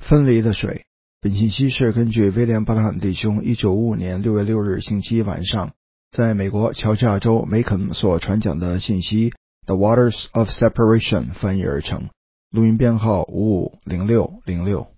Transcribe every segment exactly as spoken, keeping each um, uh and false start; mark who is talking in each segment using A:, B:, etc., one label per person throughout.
A: 分离的水。本信息是根据威廉·巴克汉弟兄一九五五年六月六日星期一晚上在美国乔治亚州梅肯所传讲的信息 The Waters of Separation 翻译而成，录音编号五五零六零六。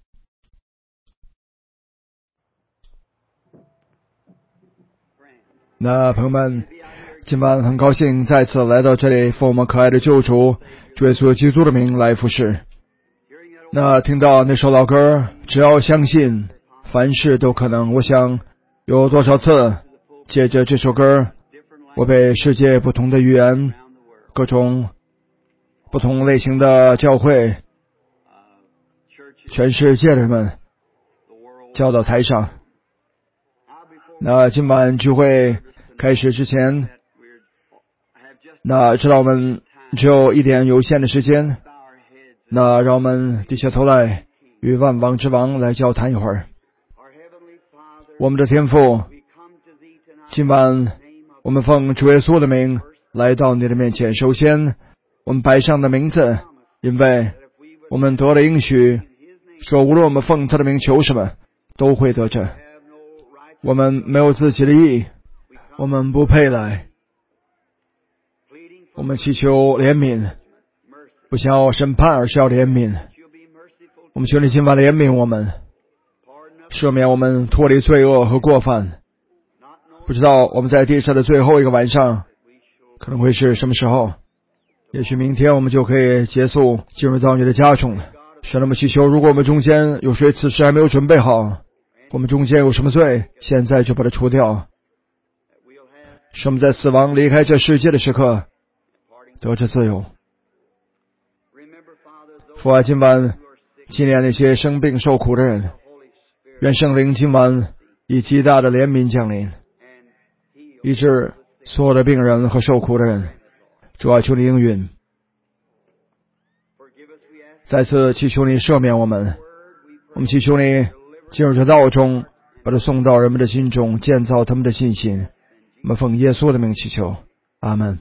A: 那朋友们，今晚很高兴再次来到这里，奉我们可爱的救主主耶稣基督的名来服侍。那听到那首老歌，只要相信凡事都可能，我想有多少次借着这首歌，我被世界不同的语言，各种不同类型的教会，全世界的人们叫到台上。那今晚聚会开始之前，那知道我们只有一点有限的时间，那让我们低下头来与万王之王来交谈一会儿。我们的天父，今晚我们奉主耶稣的名来到你的面前。首先我们摆上的名字，因为我们得了应许，说无论我们奉他的名求什么都会得着。我们没有自己的义，我们不配来，我们祈求怜悯，不想要审判，而是要怜悯。我们求你今晚怜悯我们，赦免我们脱离罪恶和过犯。不知道我们在地上的最后一个晚上可能会是什么时候，也许明天我们就可以结束进入到你的家中了。神，我们祈求，如果我们中间有谁此时还没有准备好，我们中间有什么罪，现在就把它除掉，使我们在死亡离开这世界的时刻得着自由。父啊，今晚纪念那些生病受苦的人，愿圣灵今晚以极大的怜悯降临，医治所有的病人和受苦的人。主啊，求你应允，再次祈求你赦免我们，我们祈求你进入这道中，把它送到人们的心中，建造他们的信心。我们奉耶稣的名祈求，阿们。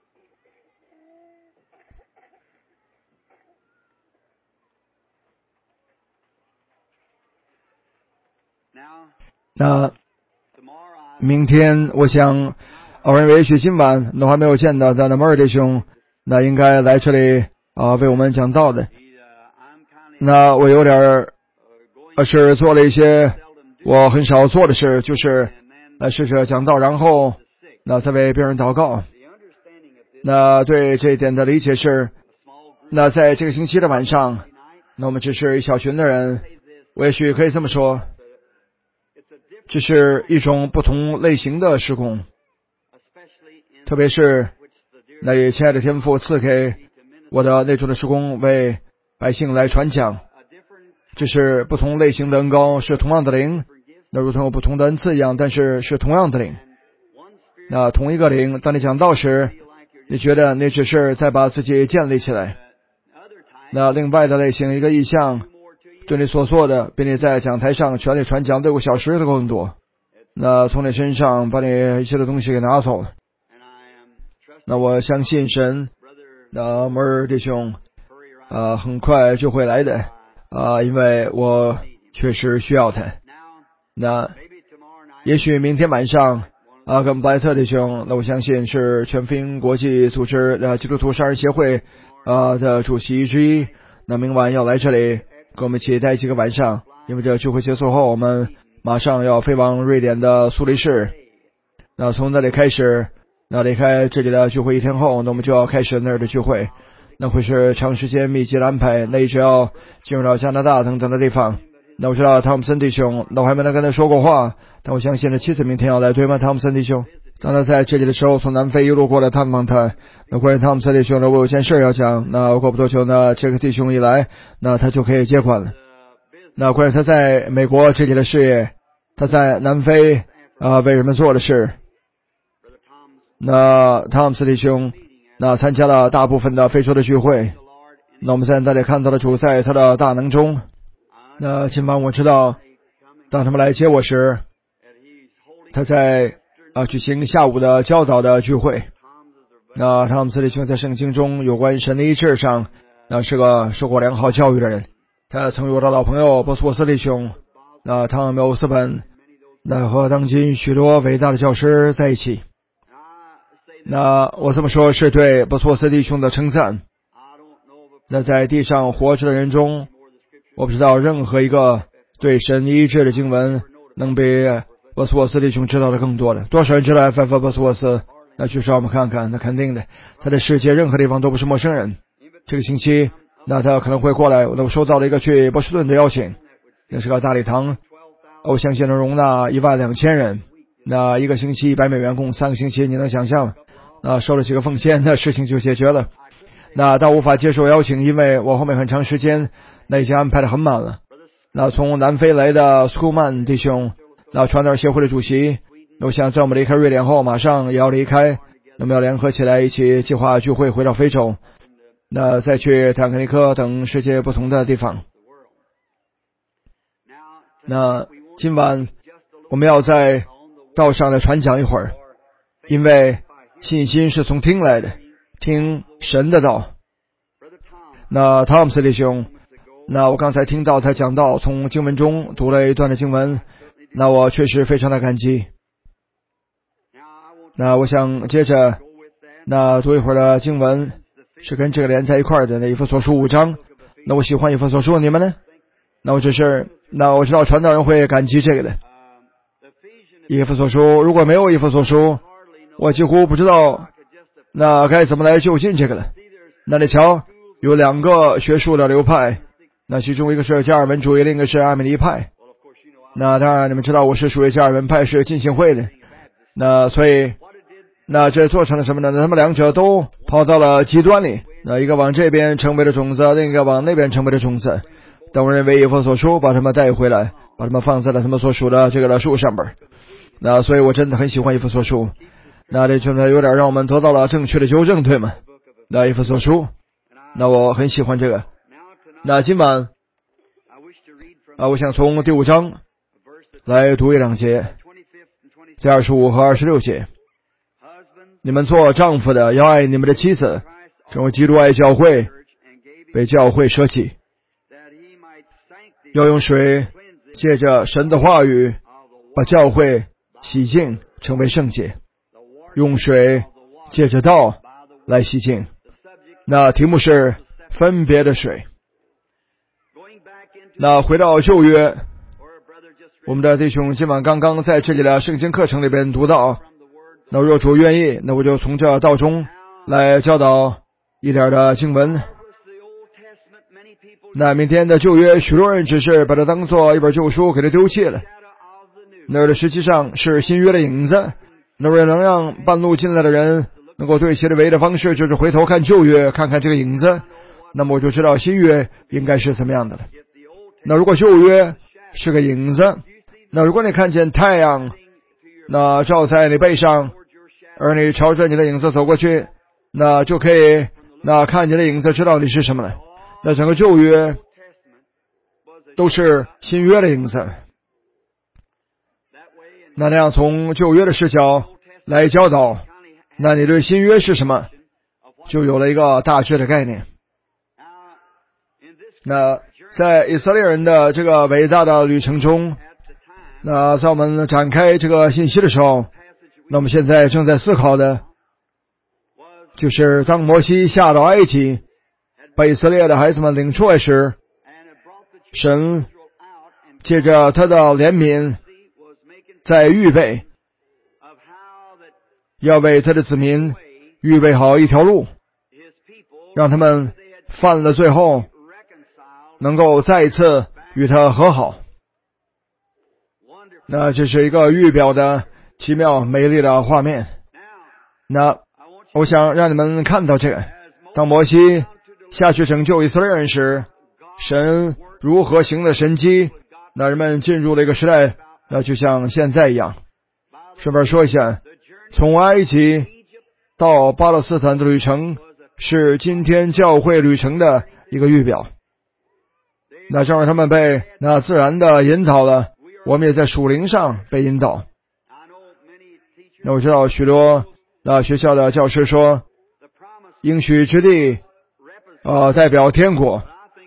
A: 那明天我想我认为也许今晚都还没有见到咱的摩尔弟兄，那应该来这里啊为我们讲道的。那我有点呃是做了一些我很少做的事，就是来试着讲道，然后那再为别人祷告。那对这一点的理解是，那在这个星期的晚上，那我们只是一小群的人，我也许可以这么说，这是一种不同类型的事工，特别是那以亲爱的天父赐给我的那种的事工，为百姓来传讲。这是不同类型的恩膏，是同样的灵，那如同有不同的恩赐一样，但是是同样的灵。那同一个灵，当你讲道时，你觉得你只是在把自己建立起来。那另外的类型，一个意象对你所做的，比你在讲台上全力传讲六个小时的更多。那从你身上把你一切的东西给拿走了。那我相信神，那摩尔弟兄呃很快就会来的啊、呃，因为我确实需要他。那也许明天晚上啊，跟布莱特弟兄，那我相信是全福音国际组织呃基督徒商人协会啊的主席之一，那明晚要来这里跟我们一起待几个晚上。因为这聚会结束后，我们马上要飞往瑞典的苏黎世。那从那里开始，那离开这里的聚会一天后，那我们就要开始那儿的聚会。那会是长时间密集的安排，那一直要进入到加拿大等等的地方。那我知道汤姆森弟兄，那我还没能跟他说过话，但我相信他妻子明天要来，对吗？汤姆森弟兄，当他在这里的时候，从南非一路过来探访他。那关于汤姆森弟兄呢，我有件事要讲。那过不多久呢，这个弟兄一来，那他就可以接管了。那关于他在美国这里的事业，他在南非啊、呃、为人们做的事，那汤姆森弟兄那参加了大部分的非洲的聚会。那我们在那里看到了主在他的大能中。那今晚我知道，当他们来接我时，他在啊举行下午的教导的聚会。那汤姆斯弟兄在圣经中有关神的医治上，那是个受过良好教育的人。 他曾与我的老朋友波斯沃斯弟兄，那汤缪斯本，那和当今许多伟大的教师在一起。那我这么说是对波斯沃斯弟兄的称赞。那在地上活着的人中，我不知道任何一个对神医治的经文能比波斯沃斯弟兄知道的更多的。多少人知道 F F 波斯沃斯？那就是让我们看看，那肯定的，他在世界任何地方都不是陌生人。这个星期，那他可能会过来，我收到了一个去波士顿的邀请，那是个大礼堂，我相信能容纳一万两千人。那一个星期一百美元，共三个星期，你能想象？那收了几个奉献，那事情就解决了。那他无法接受邀请，因为我后面很长时间那已经安排的很满了。那从南非来的 Schoolman 弟兄，那传道协会的主席，我想在我们离开瑞典后马上也要离开，我们要联合起来一起计划聚会回到非洲，那再去坦克尼克等世界不同的地方。那今晚我们要在道上的传讲一会儿，因为信心是从听来的，听神的道。那汤姆斯弟兄，那我刚才听到他讲到从经文中读了一段的经文，那我确实非常的感激。那我想接着那读一会儿的经文，是跟这个连在一块的，那以弗所书五章。那我喜欢以弗所书，你们呢？那我只是那我知道传道人会感激这个的。以弗所书如果没有以弗所书，我几乎不知道那该怎么来就近这个了。那你瞧，有两个学术的流派，那其中一个是加尔文主义，另一个是阿米尼派。那当然你们知道我是属于加尔文派，是浸信会的。那所以那这做成了什么呢？他们两者都跑到了极端里，那一个往这边成为了种子，另一个往那边成为了种子。但我认为以弗所书把他们带回来，把他们放在了他们所属的这个树上边。那所以我真的很喜欢以弗所书，那这真的有点让我们得到了正确的纠正，对吗？那以弗所书，那我很喜欢这个。那今晚啊，我想从第五章来读一两节，在二十五和二十六节。你们做丈夫的要爱你们的妻子，正如基督爱教会，被教会舍弃，要用水借着神的话语把教会洗净，成为圣洁，用水借着道来洗净。那题目是分别的水。那回到旧约，我们的弟兄今晚刚刚在这里的圣经课程里边读到，那若主愿意，那我就从这道中来教导一点的经文。那明天的旧约，许多人只是把它当做一本旧书给它丢弃了，那实际上是新约的影子。那为了能让半路进来的人能够对其的唯一的方式就是回头看旧约，看看这个影子，那么我就知道新约应该是怎么样的了。那如果旧约是个影子，那如果你看见太阳那照在你背上，而你朝着你的影子走过去，那就可以那看你的影子知道你是什么了。那整个旧约都是新约的影子，那那样从旧约的视角来教导，那你对新约是什么就有了一个大致的概念。那在以色列人的这个伟大的旅程中，那在我们展开这个信息的时候，那我们现在正在思考的就是当摩西下到埃及把以色列的孩子们领出来时，神借着他的怜悯在预备，要为他的子民预备好一条路，让他们犯了罪后能够再一次与他和好。那这是一个预表的奇妙美丽的画面。那我想让你们看到这个，当摩西下去拯救以色列人时，神如何行的神迹，那人们进入了一个时代，那就像现在一样。顺便说一下，从埃及到巴勒斯坦的旅程是今天教会旅程的一个预表。那正是他们被那自然的引导了，我们也在属灵上被引导。那我知道许多那学校的教师说应许之地呃，代表天国，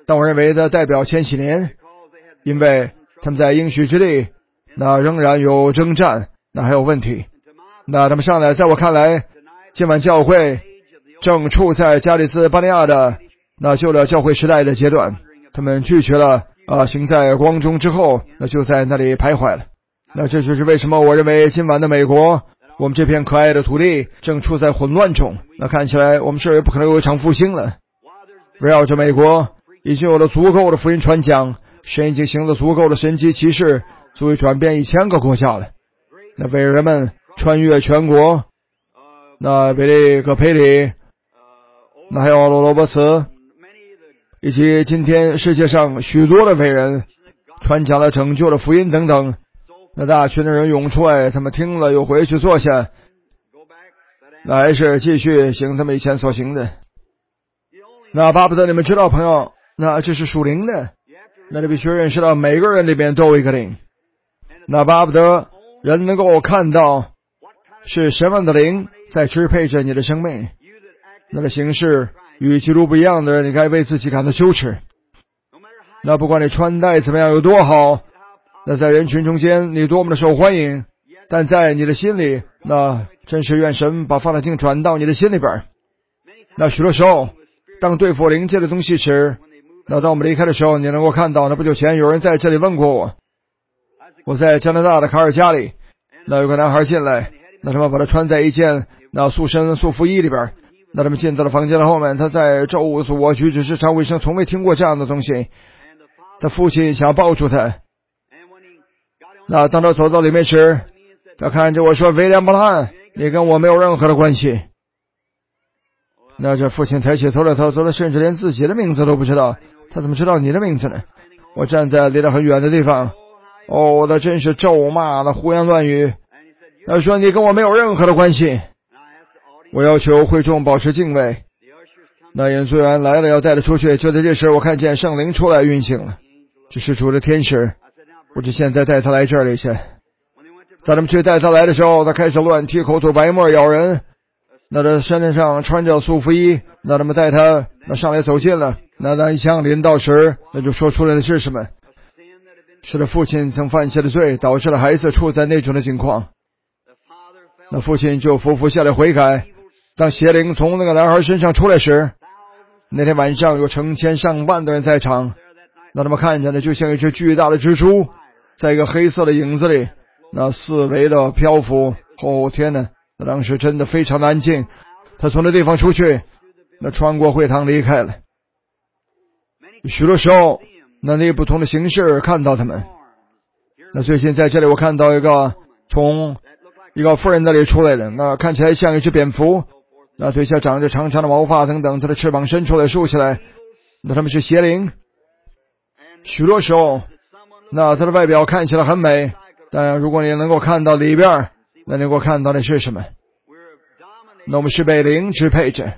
A: 但我认为它代表千禧年，因为他们在应许之地，那仍然有征战，那还有问题。那他们上来，在我看来，今晚教会正处在加利斯巴尼亚的那旧的教会时代的阶段，他们拒绝了啊，行在光中之后，那就在那里徘徊了。那这就是为什么我认为今晚的美国，我们这片可爱的土地正处在混乱中。那看起来我们是不可能有一场复兴了。围绕着美国已经有了足够的福音传讲，神已经行了足够的神迹奇事，足以转变一千个国家了。那伟人们穿越全国，那比利葛培里，那还有罗罗伯茨，以及今天世界上许多的伟人传讲了拯救的福音等等。那大群的人涌出来，他们听了又回去坐下，那还是继续行他们以前所行的。那巴不得你们知道，朋友，那这是属灵的，那你必须认识到每个人里边都有一个灵。那巴不得人能够看到是什么样的灵在支配着你的生命，那的形式与基督不一样的人，你该为自己感到羞耻。那不管你穿戴怎么样有多好，那在人群中间你多么的受欢迎，但在你的心里，那真是愿神把放大镜转到你的心里边。那许多时候当对付灵界的东西时，那当我们离开的时候，你能够看到，那不久前有人在这里问过我，我在加拿大的卡尔加里，那有个男孩进来，那他们把他穿在一件那塑身束缚衣里边，那他们进到了房间的后面，他在咒诅我，举止失常，我一生从未听过这样的东西。他父亲想抱住他，那当他走到里面时，他看着我说，威廉·伯汉，你跟我没有任何的关系。那这父亲抬起头来，他说，甚至连自己的名字都不知道，他怎么知道你的名字呢？我站在离得很远的地方，哦，那真是咒骂，那胡言乱语。他说，你跟我没有任何的关系。我要求会众保持敬畏。那演奏员来了，要带他出去。就在这时，我看见圣灵出来运行了，这是主的天使，我就现在带他来这里去。在他们去带他来的时候，他开始乱踢，口吐白沫，咬人。那他身上穿着束缚衣，那他们带他那上来走近了，那他一枪临到时，那就说出来的是什么？是他父亲曾犯下的罪，导致了孩子处在那种的情况。那父亲就匍匐下来悔改。当邪灵从那个男孩身上出来时，那天晚上有成千上万的人在场，那他们看见的就像一只巨大的蜘蛛在一个黑色的影子里那四围的漂浮。哦天哪，那当时真的非常的安静。他从那地方出去，那穿过会堂离开了。许多时候那那不同的形式看到他们。那最近在这里我看到一个从一个妇人那里出来的，那看起来像一只蝙蝠，那腿下长着长长的毛发等等，它的翅膀伸出来竖起来，那他们是邪灵。许多时候那它的外表看起来很美，但如果你能够看到里边，那能够看到的是什么？那我们是被灵支配着。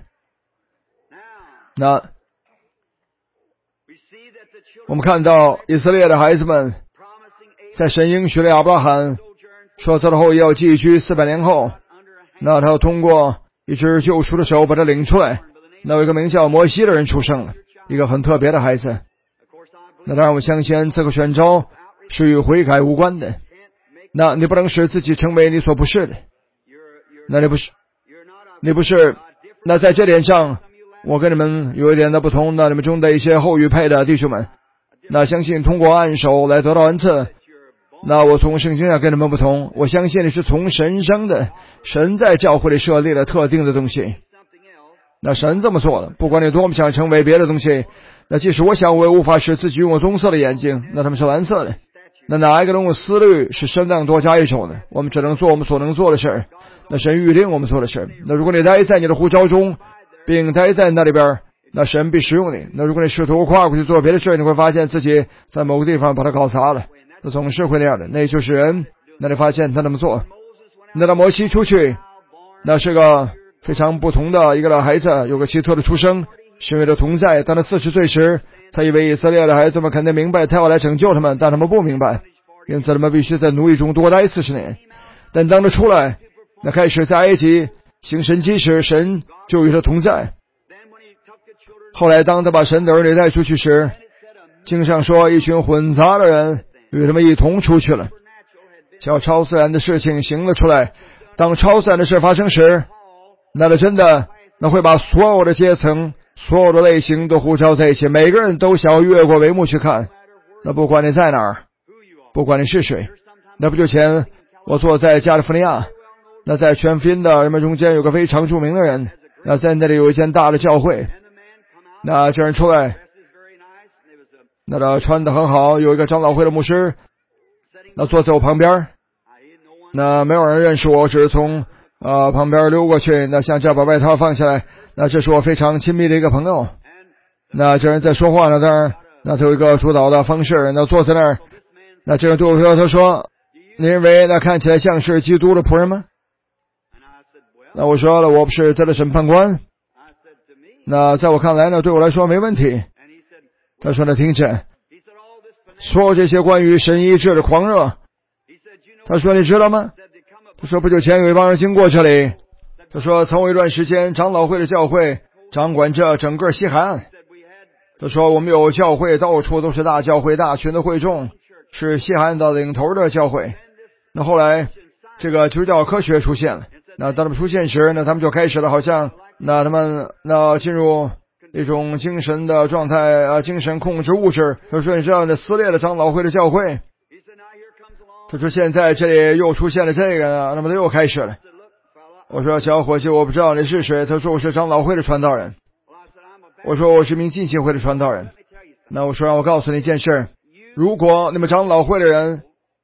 A: 那我们看到以色列的孩子们在神应许了亚伯拉罕说他的后裔要寄居四百年后，那他要通过一只救赎的手把他领出来。那有一个名叫摩西的人出生了，一个很特别的孩子。那当然我相信这个选召是与悔改无关的。那你不能使自己成为你所不是的，那你不是你不是那在这点上我跟你们有一点的不同。那你们中的一些后裔派的弟兄们，那相信通过按手来得到恩赐，那我从圣经上跟你们不同。我相信你是从神生的，神在教会里设立了特定的东西，那神这么做了。不管你多么想成为别的东西，那即使我想我也无法使自己拥有棕色的眼睛，那他们是蓝色的。那哪一个人物思虑是神当多加一种呢？我们只能做我们所能做的事，那神预定我们做的事。那如果你待在你的呼召中并待在那里边，那神必使用你。那如果你试图跨过去做别的事，你会发现自己在某个地方把它搞砸了，那总是会那样的。那就是人，那你发现他那么做。那当摩西出去，那是个非常不同的一个孩子，有个奇特的出生，神为的同在。当他四十岁时，他以为以色列的孩子们肯定明白他要来拯救他们，但他们不明白，因此他们必须在奴役中多待四十年。但当他出来，那开始在埃及行神迹时，神就与他同在。 后来当他把神的儿女带出去时，经上说一群混杂的人与他们一同出去了，叫超自然的事情行了出来。当超自然的事发生时，那他真的那会把所有的阶层所有的类型都呼召在一起，每个人都想要越过帷幕去看。那不管你在哪儿，不管你是谁，那不久前我坐在加利福尼亚，那在全福音的人们中间有个非常著名的人，那在那里有一间大的教会，那这人出来，那他穿得很好，有一个长老会的牧师，那坐在我旁边，那没有人认识我，只是从呃旁边溜过去，那像这把外套放下来，那这是我非常亲密的一个朋友。那这人在说话呢，当然那他有一个主导的方式，那坐在那儿，那这人对我说，他说你认为那看起来像是基督的仆人吗？那我说了，我不是他的审判官，那在我看来呢，对我来说没问题。他说呢，听着，所有这些关于神医治的狂热，他说你知道吗？他说不久前有一帮人经过这里，他说曾有一段时间长老会的教会掌管着整个西海岸，他说我们有教会到处都是大教会，大群的会众，是西海岸的领头的教会。那后来这个基督教科学出现了，那当他们出现时，那他们就开始了好像那他们那进入一种精神的状态啊，精神控制物质。他说你知道那撕裂了长老会的教会，他说现在这里又出现了这个，那么他又开始了。我说小伙计，我不知道你是谁。他说我是长老会的传道人。我说我是名浸信会的传道人。那我说让我告诉你一件事，如果你们长老会的人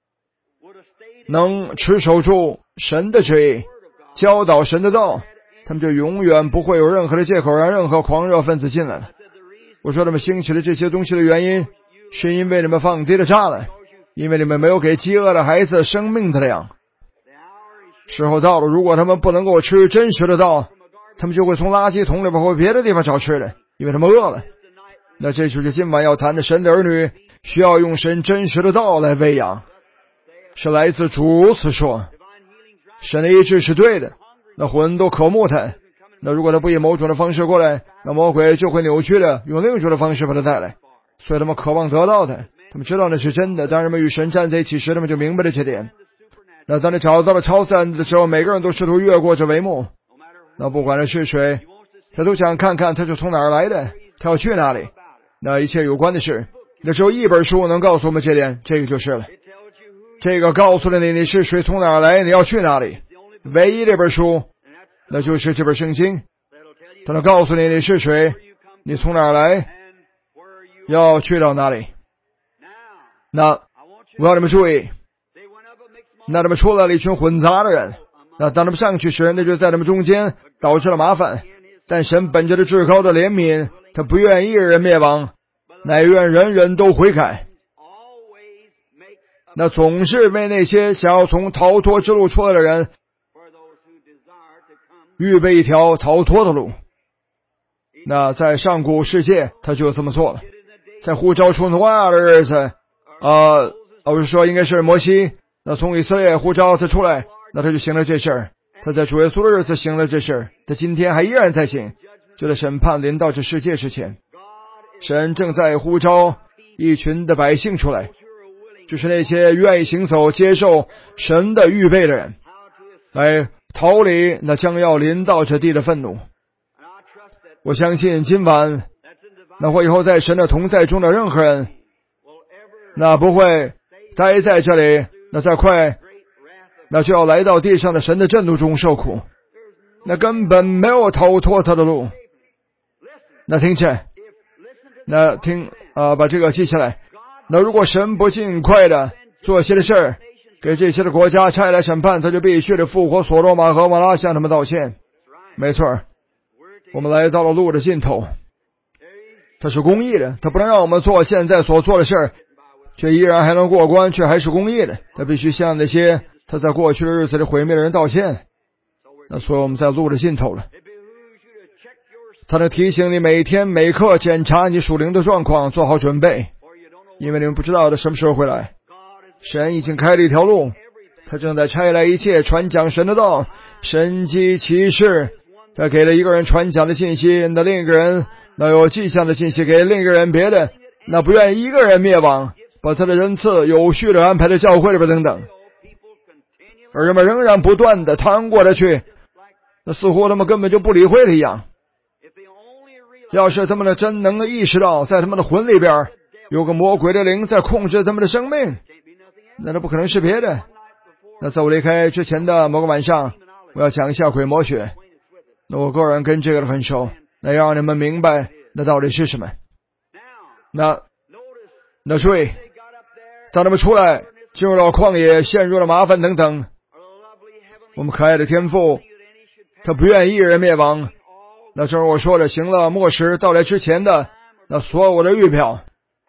A: 能持守住神的旨意，教导神的道，他们就永远不会有任何的借口让任何狂热分子进来了。我说他们兴起了这些东西的原因，是因为你们放低了栅栏，因为你们没有给饥饿的孩子生命的粮。时候到了，如果他们不能够吃真实的道，他们就会从垃圾桶里边或别的地方找吃的，因为他们饿了。那这就是今晚要谈的，神的儿女需要用神真实的道来喂养，是来自主如此说。神的医治是对的，那魂都渴慕他，那如果他不以某种的方式过来，那魔鬼就会扭曲的用另一种的方式把他带来，所以他们渴望得到他，他们知道那是真的。当人们与神站在一起时，他们就明白了这点。那当你找到了超自然的时候，每个人都试图越过这帷幕，那不管他是谁，他都想看看他是从哪儿来的，他要去哪里。那一切有关的事，那只有一本书能告诉我们这点，这个就是了。这个告诉了你你是谁，从哪儿来，你要去哪里。唯一这本书，那就是这本圣经，它能告诉你你是谁，你从哪儿来，要去到哪里。那我要你们注意，那他们出来了一群混杂的人，那当他们上去时，那就在他们中间导致了麻烦。但神本着的至高的怜悯，他不愿一人灭亡，乃愿人人都悔改。那总是为那些想要从逃脱之路出来的人预备一条逃脱的路。那在上古世界他就这么做了，在呼召出挪亚的日子呃，我是说应该是摩西，那从以色列呼召他出来，那他就行了这事儿。他在主耶稣的日子行了这事儿，他今天还依然在行，就在审判临到这世界之前，神正在呼召一群的百姓出来，就是那些愿意行走接受神的预备的人，来逃离那将要临到这地的愤怒。我相信今晚那或以后在神的同在中的任何人，那不会待在这里，那再快那就要来到地上的神的震怒中受苦，那根本没有逃脱他的路。那听着，那听啊、呃，把这个记下来。那如果神不尽快的做些的事儿，给这些的国家差来审判，他就必须得复活所罗马和摩拉，向他们道歉。没错，我们来到了路的尽头，他是公义的，他不能让我们做现在所做的事儿，却依然还能过关，却还是公义的。他必须向那些他在过去的日子里毁灭的人道歉。那所以我们在路的尽头了。他能提醒你每天每刻检查你属灵的状况，做好准备，因为你们不知道他什么时候会来。神已经开了一条路，他正在差来一切传讲神的道，神迹奇事，他给了一个人传讲的信息，那另一个人那有迹象的信息给另一个人别的，那不愿意一个人灭亡，把他的人赐有序的安排在教会里边等等，而人们仍然不断的趟过着去，那似乎他们根本就不理会他一样。要是他们的真能意识到在他们的魂里边有个魔鬼的灵在控制他们的生命，那那不可能是别的。那在我离开之前的某个晚上，我要讲一下鬼魔学，那我个人跟这个很熟，那要让你们明白那到底是什么。那那注意，当他们出来进入到旷野，陷入了麻烦等等，我们可爱的天父他不愿意一人灭亡，那正如我说的，行了末时到来之前的那所有的预表。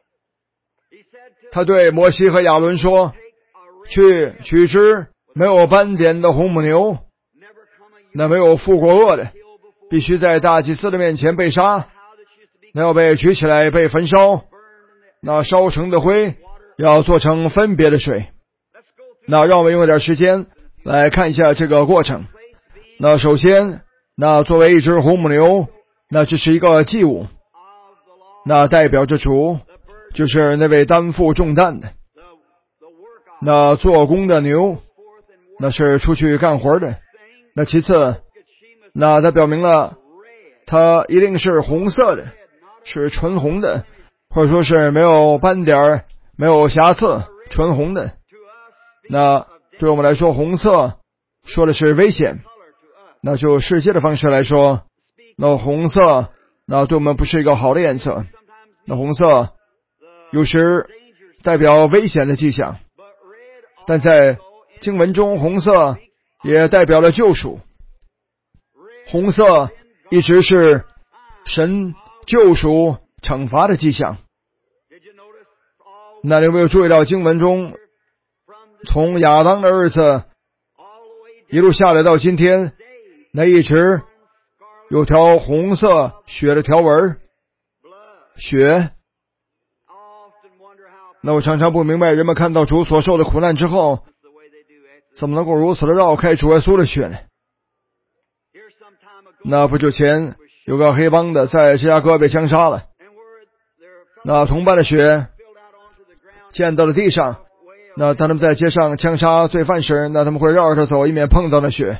A: 他对摩西和亚伦说，去取只没有斑点的红母牛，那没有负过恶的，必须在大祭司的面前被杀，那要被举起来被焚烧，那烧成的灰要做成分别的水。那让我们用点时间来看一下这个过程。那首先，那作为一只红母牛，那这是一个祭物，那代表着主，就是那位担负重担的。那做工的牛，那是出去干活的。那其次，那它表明了它一定是红色的，是纯红的，或者说是没有斑点没有瑕疵，纯红的。那对我们来说，红色说的是危险，那就世界的方式来说，那红色那对我们不是一个好的颜色。那红色有时代表危险的迹象，但在经文中红色也代表了救赎。红色一直是神救赎惩罚的迹象。那你有没有注意到经文中从亚当的日子一路下来到今天，那一直有条红色血的条纹，血。那我常常不明白，人们看到主所受的苦难之后，怎么能够如此的绕开主耶稣的血呢？那不久前有个黑帮的在芝加哥被枪杀了，那同伴的血溅到了地上，那当他们在街上枪杀罪犯时，那他们会绕着走，以免碰到那血。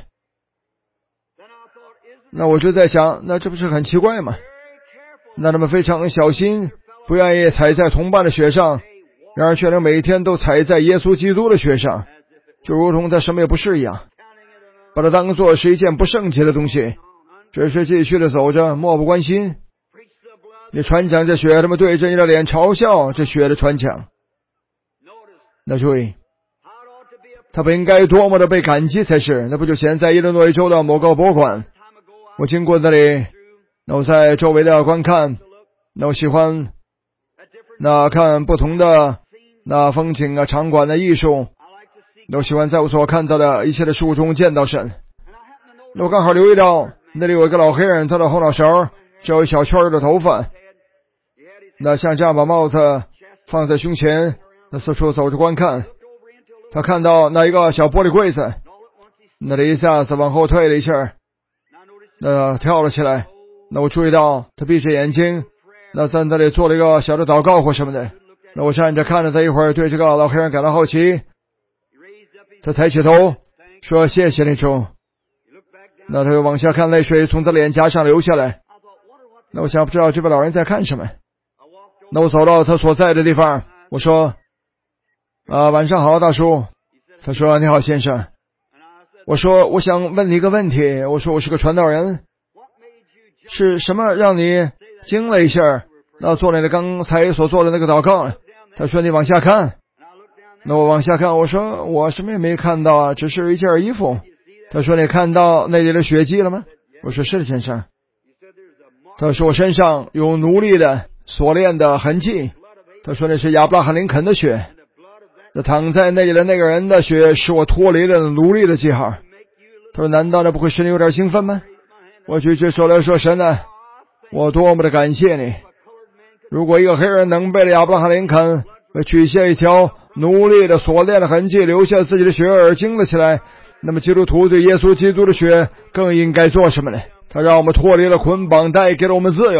A: 那我就在想，那这不是很奇怪吗？那他们非常小心，不愿意踩在同伴的血上，然而却能每天都踩在耶稣基督的血上，就如同他什么也不是一样，把它当作是一件不圣洁的东西，只是继续的走着，漠不关心。你传讲这血，他们对着你的脸嘲笑这血的传讲。那注意，他不应该多么的被感激才是。那不久前在伊利诺伊州的某个博物馆，我经过那里，那我在周围的观看，那我喜欢那看不同的那风景啊、场馆的艺术，那我喜欢在我所看到的一切的事物中见到神。那我刚好留意到那里有一个老黑人，他的后脑勺只有一小圈的头发，那像这样把帽子放在胸前，那四处走着观看。他看到那一个小玻璃柜子，那他一下子往后退了一下，那跳了起来。那我注意到他闭着眼睛，那在那里做了一个小的祷告或什么的。那我站着看着他一会儿，对这个老黑人感到好奇。他抬起头说：“谢谢你主。”那他又往下看，泪水从他脸颊上流下来。那我想不知道这位老人在看什么。那我走到他所在的地方，我说：“啊，晚上好，大叔。”他说：“你好，先生。”我说：“我想问你一个问题。”我说：“我是个传道人，是什么让你惊了一下，那做了你刚才所做的那个祷告？”他说：“你往下看。”那我往下看，我说：“我什么也没看到啊，只是一件衣服。”他说：“你看到那里的血迹了吗？”我说：“是的，先生。”他说：“我身上有奴隶的锁链的痕迹。”他说：“那是亚伯拉罕林肯的血。”那躺在那里的那个人的血使我脱离了奴隶的记号。他说：“难道那不会使你有点兴奋吗？”我举起手来说：“神啊，我多么的感谢你！如果一个黑人能被亚伯拉罕林肯取下一条奴隶的锁链的痕迹，留下自己的血而惊了起来，那么基督徒对耶稣基督的血更应该做什么呢？他让我们脱离了捆绑，带给了我们自由。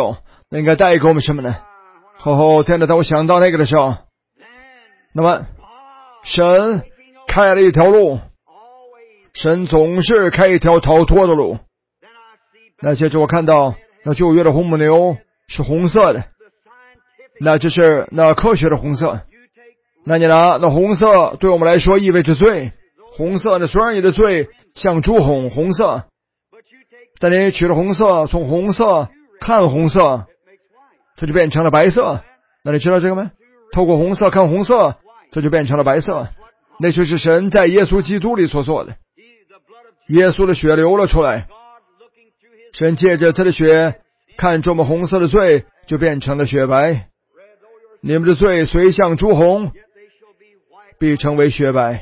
A: 那应该带给我们什么呢？哦，天哪，当我想到那个的时候，那么神开了一条路，神总是开一条逃脱的路。那接着我看到那旧约的红母牛是红色的，那这是那科学的红色。那你拿那红色对我们来说意味着罪，红色的虽然你的罪像朱红红色，但你取了红色，从红色看红色，这就变成了白色。那你知道这个吗？透过红色看红色，这就变成了白色。那就是神在耶稣基督里所做的，耶稣的血流了出来，神借着他的血看着我们红色的罪就变成了雪白。你们的罪虽像朱红，必成为雪白。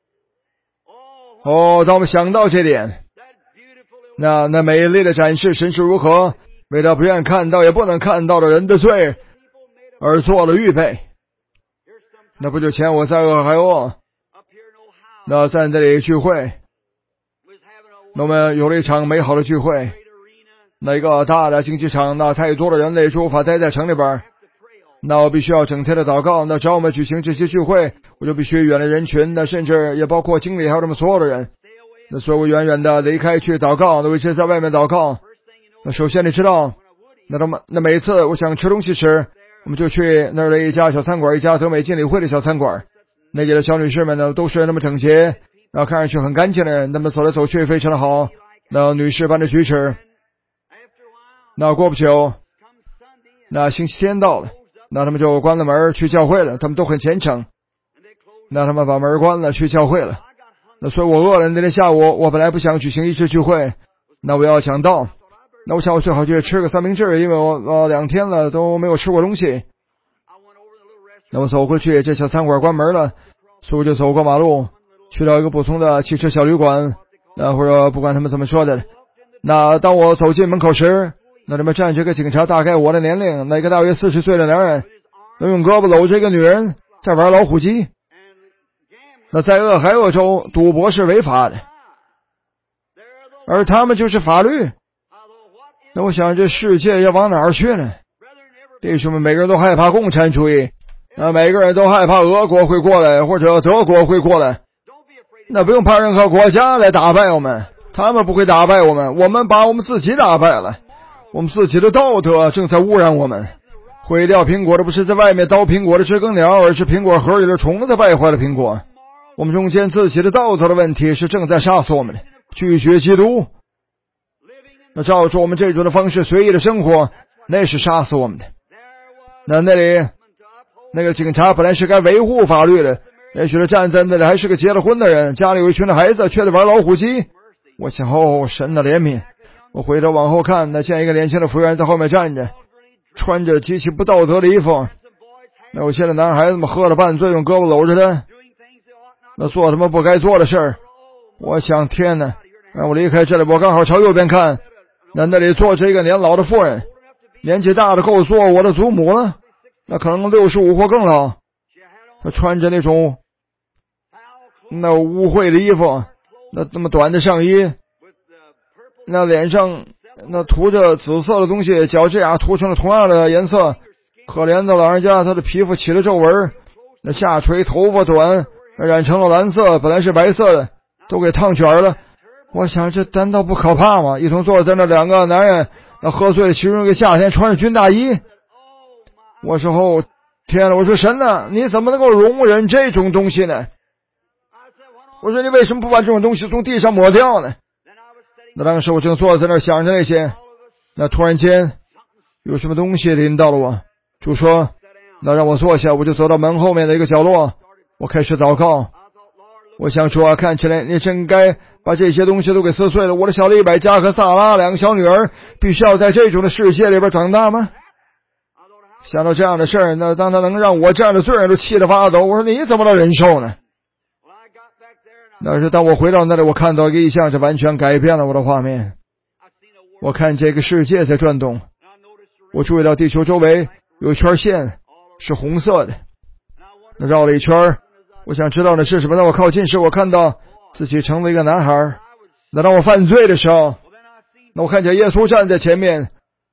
A: 哦，当我们想到这点，那那美丽的展示神是如何为了不愿看到也不能看到的人的罪而做了预备。那不久前我在俄亥俄，那在这里聚会，那我们有了一场美好的聚会。那一个大的竞技场，那太多的人类无法待在城里边，那我必须要整天的祷告。那只要我们举行这些聚会，我就必须远离人群，那甚至也包括经理还有他们所有的人。那所以我远远的离开去祷告，那我一直在外面祷告。那首先你知道，那他们那每一次我想吃东西时，我们就去那儿的一家小餐馆，一家德美浸理会的小餐馆。那里的小女士们呢都是那么整洁，然后看上去很干净的人，那么走来走去非常的好，那女士般的举止。那过不久，那星期天到了，那他们就关了门去教会了，他们都很虔诚，那他们把门关了去教会了。那所以我饿了，那天下午我本来不想举行一次聚会，那我要讲道，那我想我最好去吃个三明治，因为我呃两天了都没有吃过东西。那我走过去，这小餐馆关门了，所以我就走过马路去到一个普通的汽车小旅馆，那或者不管他们怎么说的。那当我走进门口时，那里面站着个警察，大概我的年龄，那个大约四十岁的男人，那用胳膊搂着一个女人在玩老虎机。那在俄亥俄州赌博是违法的，而他们就是法律。那我想这世界要往哪儿去呢？弟兄们，每个人都害怕共产主义，那每个人都害怕俄国会过来或者德国会过来。那不用怕任何国家来打败我们，他们不会打败我们，我们把我们自己打败了。我们自己的道德正在污染我们，毁掉苹果的不是在外面叨苹果的知更鸟，而是苹果核里的虫子败坏了苹果。我们中间自己的道德的问题是正在杀死我们的。拒绝基督，那照着我们这种的方式随意的生活，那是杀死我们的。那那里那个警察本来是该维护法律的，也许是站在那里还是个结了婚的人，家里有一群的孩子，却在玩老虎机。我想，哦，神的怜悯！我回头往后看，那见一个年轻的服务员在后面站着，穿着极其不道德的衣服。那有些的男孩子们喝了半醉，用胳膊搂着他，那做什么不该做的事儿。我想，天哪，让我离开这里。我刚好朝右边看，那那里坐着一个年老的妇人，年纪大的够做我的祖母了，那可能六十五或更老。她穿着那种那污秽的衣服，那那么短的上衣，那脸上那涂着紫色的东西，脚趾甲涂成了同样的颜色。可怜的老人家，他的皮肤起了皱纹，那下垂，头发短，染成了蓝色，本来是白色的，都给烫卷了。我想，这难道不可怕吗？一同坐在那两个男人，那喝醉了，其中一个夏天穿着军大衣。我说，哦，天哪！我说，神哪，你怎么能够容忍这种东西呢？我说，你为什么不把这种东西从地上抹掉呢？那当时我正坐在那儿想着那些，那突然间有什么东西临到了我，就说那让我坐下。我就走到门后面的一个角落，我开始祷告。我想说啊，看起来你真该把这些东西都给撕碎了。我的小利百加和萨拉两个小女儿必须要在这种的世界里边长大吗？想到这样的事儿，那当他能让我这样的罪人都气得发抖，我说你怎么能忍受呢？但是当我回到那里，我看到一个异象，这完全改变了我的画面。我看这个世界在转动，我注意到地球周围有一圈线是红色的，那绕了一圈，我想知道的是什么。当我靠近时，我看到自己成了一个男孩。那当我犯罪的时候，那我看见耶稣站在前面，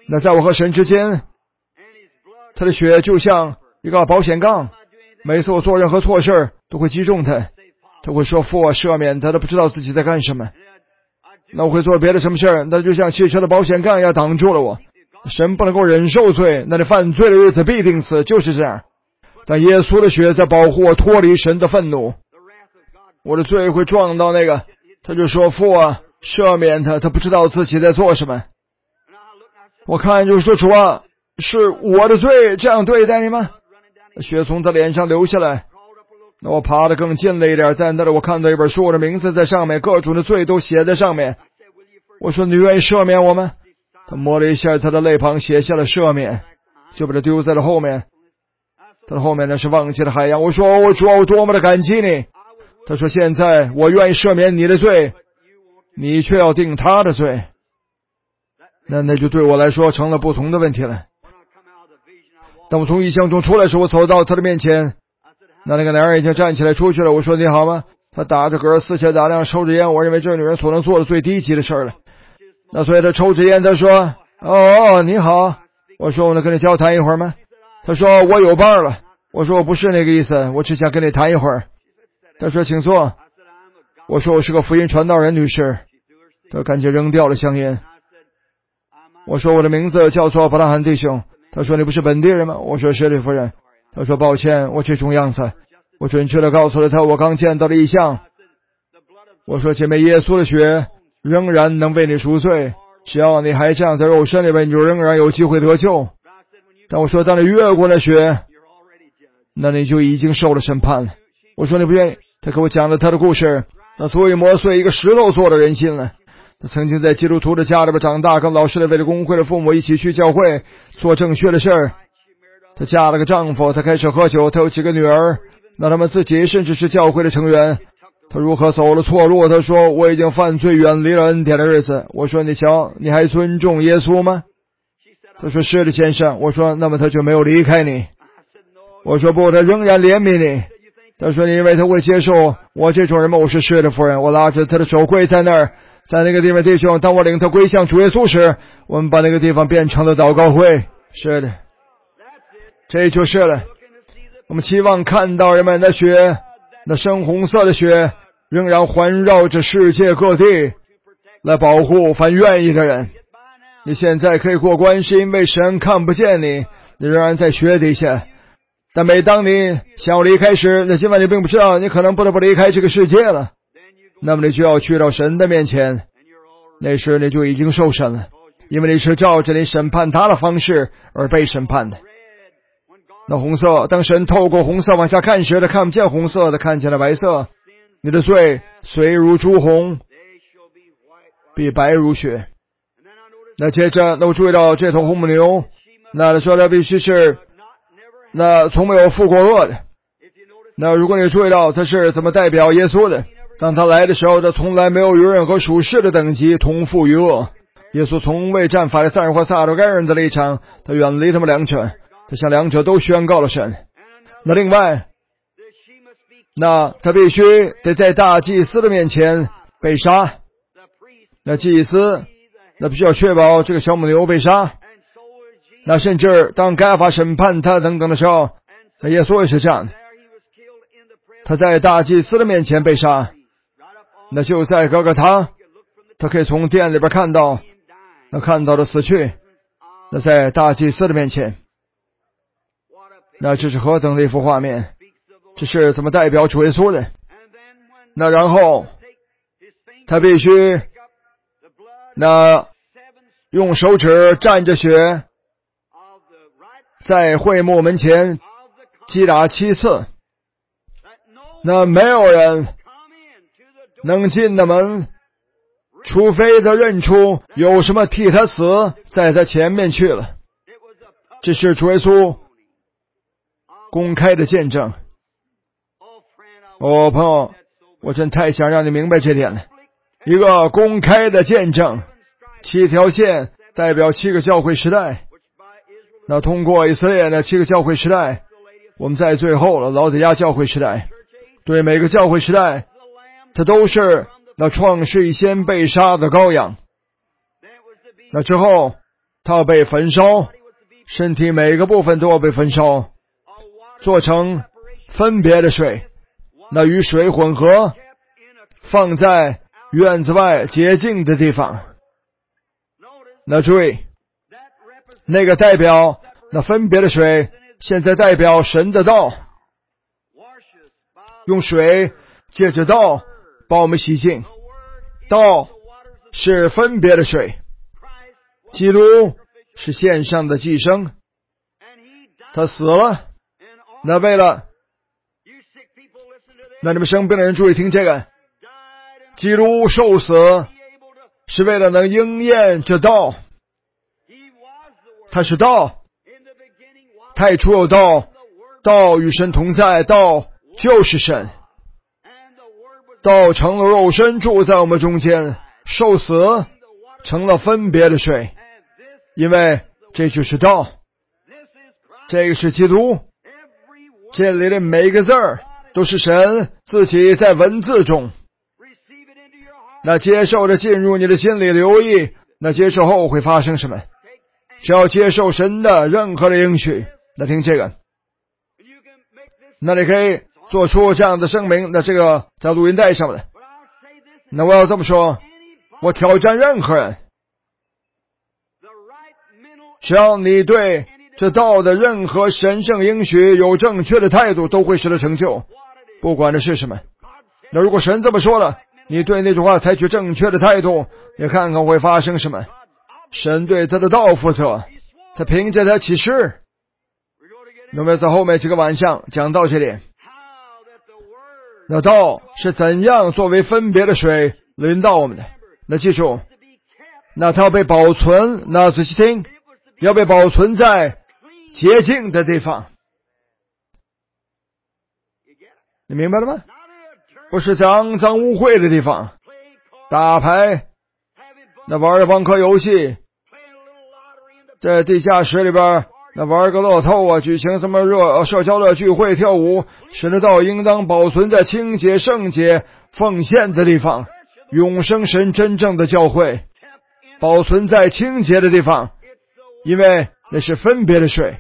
A: 那在我和神之间，他的血就像一个保险杠，每次我做任何错事都会击中他，他会说父啊赦免他，都不知道自己在干什么。那我会做别的什么事儿，那就像汽车的保险杠一样挡住了我。神不能够忍受罪，那你犯罪的日子必定死，就是这样。但耶稣的血在保护我脱离神的愤怒，我的罪会撞到那个，他就说父啊赦免他，他不知道自己在做什么。我看就是说主啊，是我的罪这样对待你吗？血从他脸上流下来，那我爬得更近了一点，在那里我看到一本书，我的名字在上面，各种的罪都写在上面。我说你愿意赦免我吗？他摸了一下他的肋旁，写下了赦免，就把它丢在了后面。他的后面那是忘记了海洋。我说我主啊，我多么的感激你。他说现在我愿意赦免你的罪，你却要定他的罪。那那就对我来说成了不同的问题了。当我从异象中出来时，我走到他的面前，那那个男人已经站起来出去了。我说你好吗？他打着嗝，四下打量，抽着烟。我认为这个女人所能做的最低级的事了。那所以他抽着烟，他说哦你好。我说我能跟你交谈一会儿吗？他说我有伴了。我说我不是那个意思，我只想跟你谈一会儿。他说请坐。我说我是个福音传道人女士。他赶紧扔掉了香烟。我说我的名字叫做布拉罕弟兄。他说你不是本地人吗？我说是的夫人。他说抱歉，我这种样子。我准确地告诉了他我刚见到的异象。我说姐妹，耶稣的血仍然能为你赎罪，只要你还这样在肉身里面，你就仍然有机会得救。但我说当你越过了血，那你就已经受了审判了。我说你不愿意。他给我讲了他的故事，那足以磨碎一个石头做的人心了。他曾经在基督徒的家里边长大，跟老师的为了公会的父母一起去教会做正确的事儿。他嫁了个丈夫，他开始喝酒，他有几个女儿，那他们自己甚至是教会的成员。他如何走了错路？他说我已经犯罪，远离了恩典的日子。我说你瞧，你还尊重耶稣吗？他说是的先生。我说那么他就没有离开你。我说不，他仍然怜悯你。他说你以为他会接受我这种人吗？我是是的夫人。我拉着他的手跪在那儿，在那个地方弟兄，当我领他归向主耶稣时，我们把那个地方变成了祷告会。是的，这就是了。我们期望看到人们的血，那深红色的血仍然环绕着世界各地，来保护凡愿意的人。你现在可以过关，是因为神看不见你，你仍然在血底下。但每当你想要离开时，那尽管你并不知道你可能不得不离开这个世界了，那么你就要去到神的面前，那时你就已经受审了，因为你是照着你审判他的方式而被审判的。那红色，当神透过红色往下看时，他看不见红色的，看见了白色。你的罪虽如朱红，必白如雪。那接着，那我注意到这头红母牛，那说它必须是那从没有负过恶的。那如果你注意到它是怎么代表耶稣的，当他来的时候，他从来没有与任何属世的等级同负于恶。耶稣从未站法利赛人或撒都该人的立场，他远离他们两者，他向两者都宣告了神。那另外，那他必须得在大祭司的面前被杀。那祭司那必须要确保这个小母牛被杀。那甚至当该法审判他等等的时候，那耶稣也是这样的，他在大祭司的面前被杀。那就在哥哥他，他可以从殿里边看到，那看到了死去。那在大祭司的面前，那这是何等的一幅画面，这是怎么代表主耶稣的。那然后他必须那用手指蘸着血，在会幕门前击打七次。那没有人能进的门，除非他认出有什么替他死在他前面去了。这是主耶稣公开的见证。哦，朋友，我真太想让你明白这点了。一个公开的见证，七条线代表七个教会时代。那通过以色列的七个教会时代，我们在最后了老底嘉教会时代。对每个教会时代，它都是那创世以先被杀的羔羊。那之后它要被焚烧，身体每个部分都要被焚烧，做成分别的水，那与水混合，放在院子外洁净的地方。那注意，那个代表那分别的水，现在代表神的道，用水借着道把我们洗净。道是分别的水，基督是献上的寄生，他死了，那为了那你们生病的人注意听这个，基督受死是为了能应验这道，他是道，太初有道，道与神同在，道就是神，道成了肉身住在我们中间，受死成了分别的水，因为这就是道，这个是基督，这里的每一个字儿都是神自己在文字中，那接受着进入你的心里，留意那接受后会发生什么。只要接受神的任何的应许，那听这个，那你可以做出这样的声明，那这个在录音带上的，那我要这么说，我挑战任何人，只要你对这道的任何神圣应许有正确的态度，都会使得成就，不管这是什么。那如果神这么说了，你对那句话采取正确的态度，你看看会发生什么。神对他的道负责，他凭着他启示。那么在后面几个晚上讲到这里，那道是怎样作为分别的水淋到我们的。那记住，那它要被保存，那仔细听，要被保存在洁净的地方。你明白了吗？不是在肮脏污秽的地方打牌，那玩一帮颗游戏，在地下室里边那玩个乐透啊，举行什么热社交的聚会跳舞，神的道应当保存在清洁圣洁奉献的地方，永生神真正的教会保存在清洁的地方，因为那是分别的水。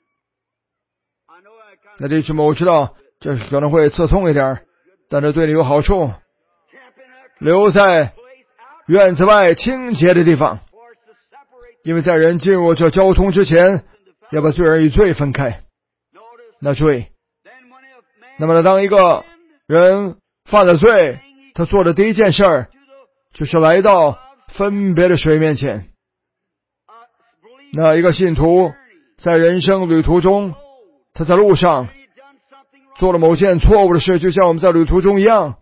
A: 那弟兄们，我知道这可能会刺痛一点，但这对你有好处。留在院子外清洁的地方，因为在人进入这交通之前，要把罪人与罪分开。那注意，那么当一个人犯了罪，他做的第一件事儿就是来到分别的水面前。那一个信徒在人生旅途中，他在路上做了某件错误的事，就像我们在旅途中一样。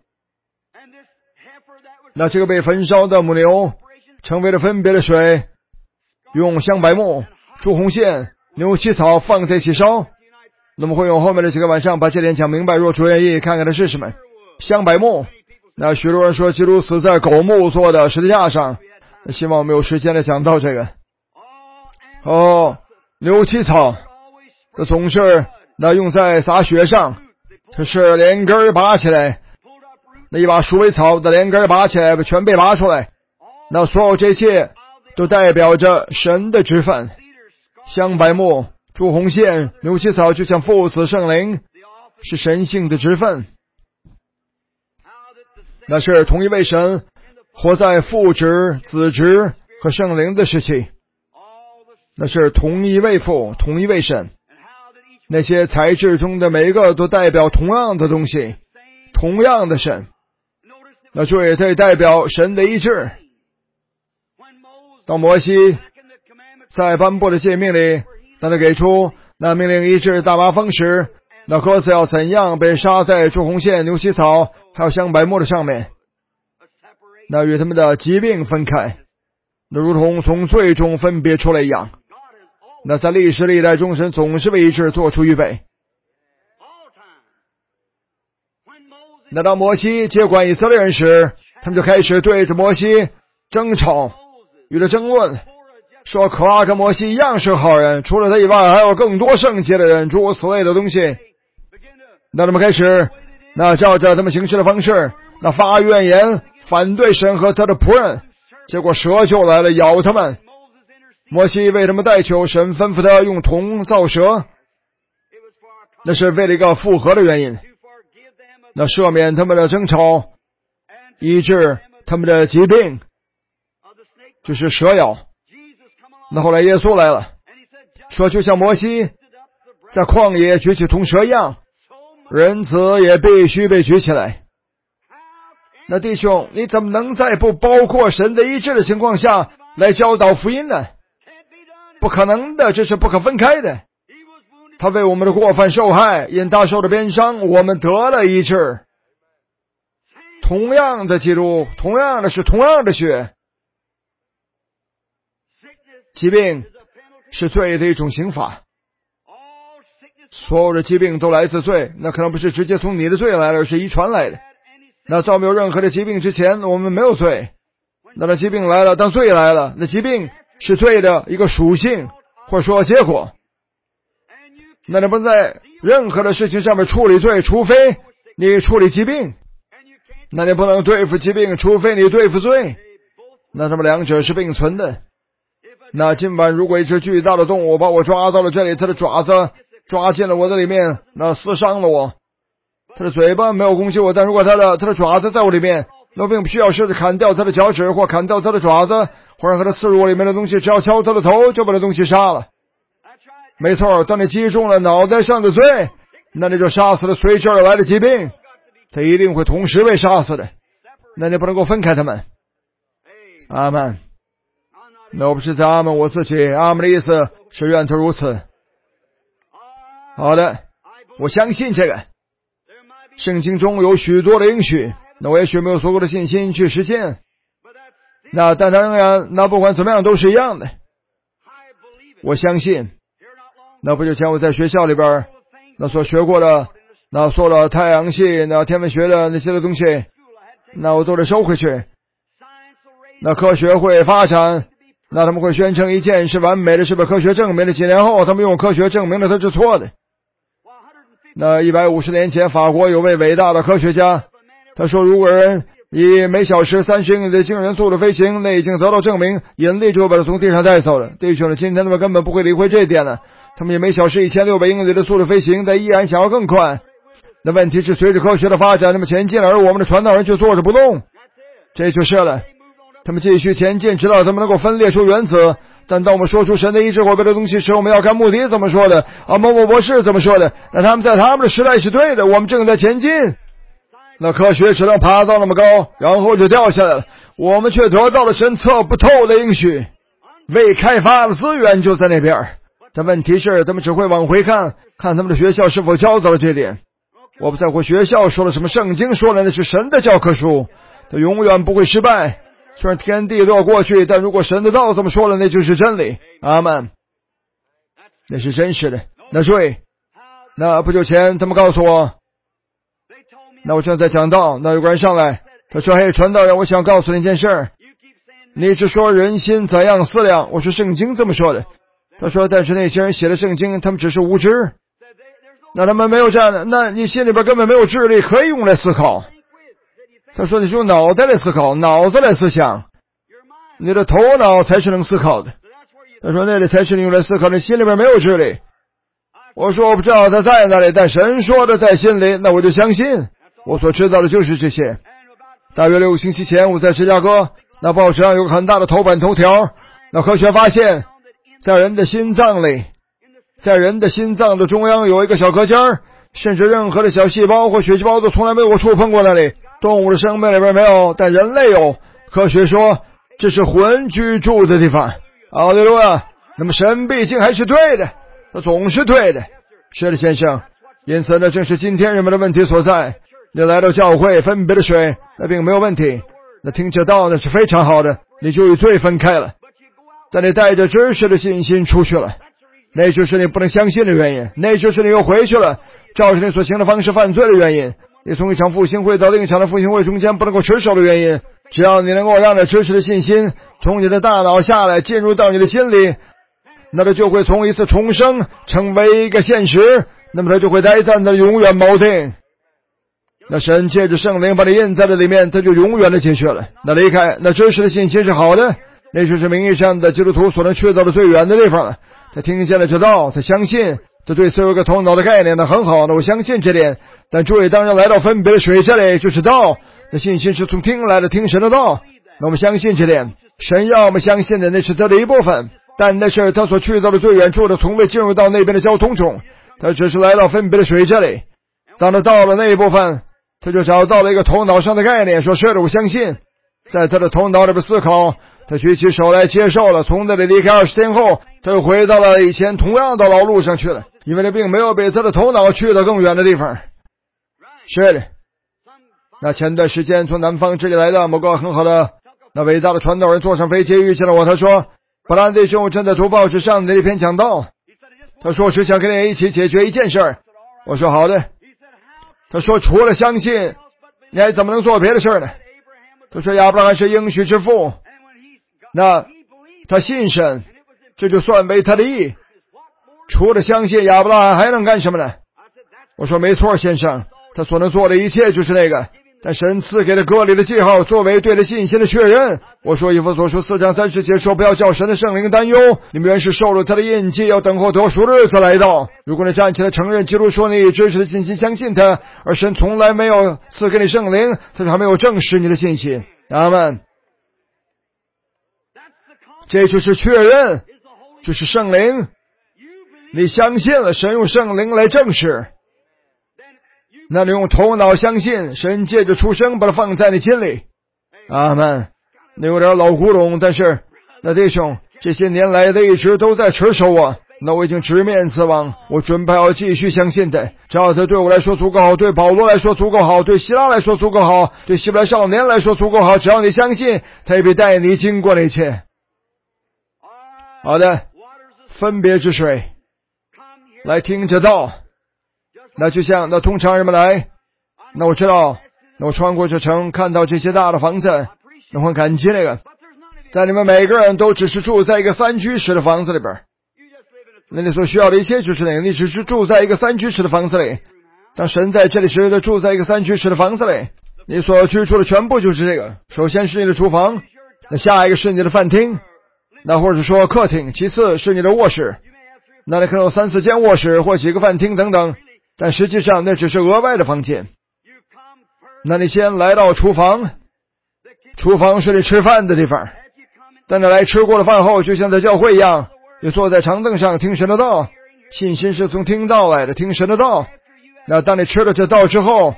A: 那这个被焚烧的母牛成为了分别的水，用香柏木、朱红线、牛膝草放在一起烧。那么会用后面的几个晚上把这点讲明白，若主愿意看看它是什么。香柏木，那许多人说基督死在狗木做的十字架上，希望我们有时间来讲到这个。哦，牛膝草这总是那用在撒雪上，这是连根拔起来，那一把鼠尾草的连根拔起来全被拔出来，那所有这一切都代表着神的职分。香柏木、朱红线、牛膝草就像父子圣灵，是神性的职分，那是同一位神活在父职、子职和圣灵的时期，那是同一位父、同一位神。那些材质中的每一个都代表同样的东西，同样的神。那这也可以代表神的医治。当摩西在颁布的诫命里，当他给出那命令医治大麻风时，那鸽子要怎样被杀在朱红线、牛膝草还有香柏木的上面，那与他们的疾病分开，那如同从罪中分别出来一样。那在历史历代中，神总是为医治做出预备。那当摩西接管以色列人时，他们就开始对着摩西争吵，与他争论，说可拉跟摩西一样是好人，除了他以外还有更多圣洁的人，诸如此类的东西。那他们开始那照着他们行事的方式，那发怨言，反对神和他的仆人，结果蛇就来了咬他们。 摩西为他们代求，神吩咐他用铜造蛇，那是为了一个复合的原因，那赦免他们的争吵，医治他们的疾病，就是蛇咬。那后来耶稣来了，说就像摩西在旷野举起铜蛇一样，人子也必须被举起来。那弟兄，你怎么能在不包括神的医治的情况下来教导福音呢？不可能的，这是不可分开的。他为我们的过犯受害，因他受的鞭伤，我们得了医治。同样的基督，同样的是同样的血。疾病是罪的一种刑罚，所有的疾病都来自罪，那可能不是直接从你的罪来的，而是遗传来的。那在没有任何的疾病之前，我们没有罪。那当疾病来了，当罪来了，那疾病是罪的一个属性，或者说结果。那你不能在任何的事情上面处理罪，除非你处理疾病。那你不能对付疾病，除非你对付罪。那他们两者是并存的。那今晚如果一只巨大的动物把我抓到了这里，它的爪子抓进了我的里面，那撕伤了我。它的嘴巴没有攻击我，但如果它的它的爪子在我里面，那并不需要试着砍掉它的脚趾，或砍掉它的爪子，或让它刺入我里面的东西，只要敲它的头就把这东西杀了。没错，当你击中了脑袋上的罪，那你就杀死了随之而来的疾病，它一定会同时被杀死的。那你不能够分开它们。阿们。那我不是在阿们我自己，阿们的意思是愿他如此。好的，我相信这个。圣经中有许多的应许，那我也许没有足够的信心去实践。那但当然，那不管怎么样都是一样的。我相信。那不久前我在学校里边那所学过的，那所有的太阳系那天文学的那些的东西，那我都得收回去。那科学会发展，那他们会宣称一件是完美的，是被科学证明的，几年后他们用科学证明了它是错的。那一百五十年前，法国有位伟大的科学家，他说如果人以每小时三十英里的惊人速度飞行，那已经得到证明，引力就会把它从地上带走了。弟兄们，今天他们根本不会理会这一点了，他们以每小时一千六百英里的速度飞行，但依然想要更快。那问题是随着科学的发展，那么前进，而我们的传道人却坐着不动，这就是了。他们继续前进，直到他们能够分裂出原子。但当我们说出神的医治或别的东西时，我们要看目的怎么说的，啊，某某博士怎么说的。那他们在他们的时代是对的，我们正在前进。那科学只能爬到那么高，然后就掉下来了，我们却得到了神测不透的应许，未开发的资源就在那边。但问题是他们只会往回看，看他们的学校是否教导了这点。我不在乎学校说了什么，圣经说了那是神的教科书，它永远不会失败。虽然天地都要过去，但如果神的道这么说了，那就是真理。阿们。那是真实的。那对，那不久前他们告诉我，那我正在讲道，那有个人上来，他说：“嘿，传道人，我想告诉你一件事，你只说人心怎样思量。”我说：“圣经这么说的。”他说：“但是那些人写的圣经，他们只是无知，那他们没有这样的，那你心里边根本没有智力可以用来思考。”他说：“你是用脑袋来思考，脑子来思想，你的头脑才是能思考的。”他说：“那里才是你用来思考，你心里边没有智力。”我说：“我不知道他在哪里，但神说的在心里，那我就相信。我所知道的就是这些。”大约六个星期前，我在芝加哥，那报纸上有个很大的头版头条，那科学发现，在人的心脏里，在人的心脏的中央有一个小隔间，甚至任何的小细胞或血细胞都从来没有触碰过那里。动物的生命里边没有，但人类有。科学说这是魂居住的地方。哈利路亚。那么神毕竟还是对的，他总是对的。是的，先生。因此呢，正是今天人们的问题所在。你来到教会分别的水，那并没有问题，那听着道那是非常好的，你就与罪分开了。但你带着知识的信心出去了，那就是你不能相信的原因，那就是你又回去了，照着你所行的方式犯罪的原因。你从一场复兴会到另一场的复兴会中间不能够持守的原因，只要你能够让这知识的信心从你的大脑下来，进入到你的心里，那它就会从一次重生成为一个现实，那么它就会待在那永远锚定。那神借着圣灵把你印在了里面，它就永远的解决了。那离开那知识的信心是好的， 那就是名义上的基督徒所能去到的最远的地方了。他听见了这道，他相信，这对所有个头脑的概念呢很好的，我相信这点。但注意，当要来到分别的水这里，就是道。那信心是从听来的，听神的道。那我们相信这点，神要我们相信的那是他的一部分，但那是他所去到的最远处的，从未进入到那边的交通中，他只是来到分别的水这里。当他到了那一部分，他就找到了一个头脑上的概念，说是的，我相信。在他的头脑里边思考，他举起手来接受了。从那里离开二十天后，他又回到了以前同样的老路上去了，因为他并没有比他的头脑去到更远的地方。是的，那前段时间从南方这里来的某个很好的那伟大的传道人坐上飞机遇见了我，他说，布兰弟兄正在读报纸上的一篇讲道，他说只想跟你一起解决一件事。我说好的。他说除了相信，你还怎么能做别的事呢？他说亚伯拉罕是应许之父，那他信神，这就算为他的义。除了相信，亚伯拉罕还能干什么呢？我说没错，先生，他所能做的一切就是那个。但神赐给了割礼的记号，作为对了信心的确认。我说以弗所书四章三十节说，不要叫神的圣灵担忧，你们原是受了他的印记，要等候得赎的日子来到。如果你站起来承认基督说你以真实的信心相信他，而神从来没有赐给你圣灵，他还没有证实你的信心。阿们。这就是确认，就是圣灵。你相信了，神用圣灵来证实。那你用头脑相信，神借着出生把它放在你心里。阿们。你有点老古董，但是那弟兄这些年来的一直都在持守我，那我已经直面死亡，我准备要继续相信的。只要他对我来说足够好，对保罗来说足够好，对希拉来说足够好，对希伯来少年来说足够好，只要你相信，他也必带你经过那一切。好的，分别之水，来听这道。那就像那通常人们来，那我知道，那我穿过这城，看到这些大的房子，那我很感激那个。但你们每个人都只是住在一个三居室的房子里边，那你所需要的一切就是那个，你只是住在一个三居室的房子里。当神在这里时，就住在一个三居室的房子里，你所居住的全部就是这个。首先是你的厨房，那下一个是你的饭厅，那或者说客厅，其次是你的卧室，那你可能有三四间卧室或几个饭厅等等。但实际上那只是额外的房间。那你先来到厨房，厨房是你吃饭的地方。当你来吃过了饭后，就像在教会一样，你坐在长凳上听神的道。信心是从听道来的，听神的道。那当你吃了这道之后，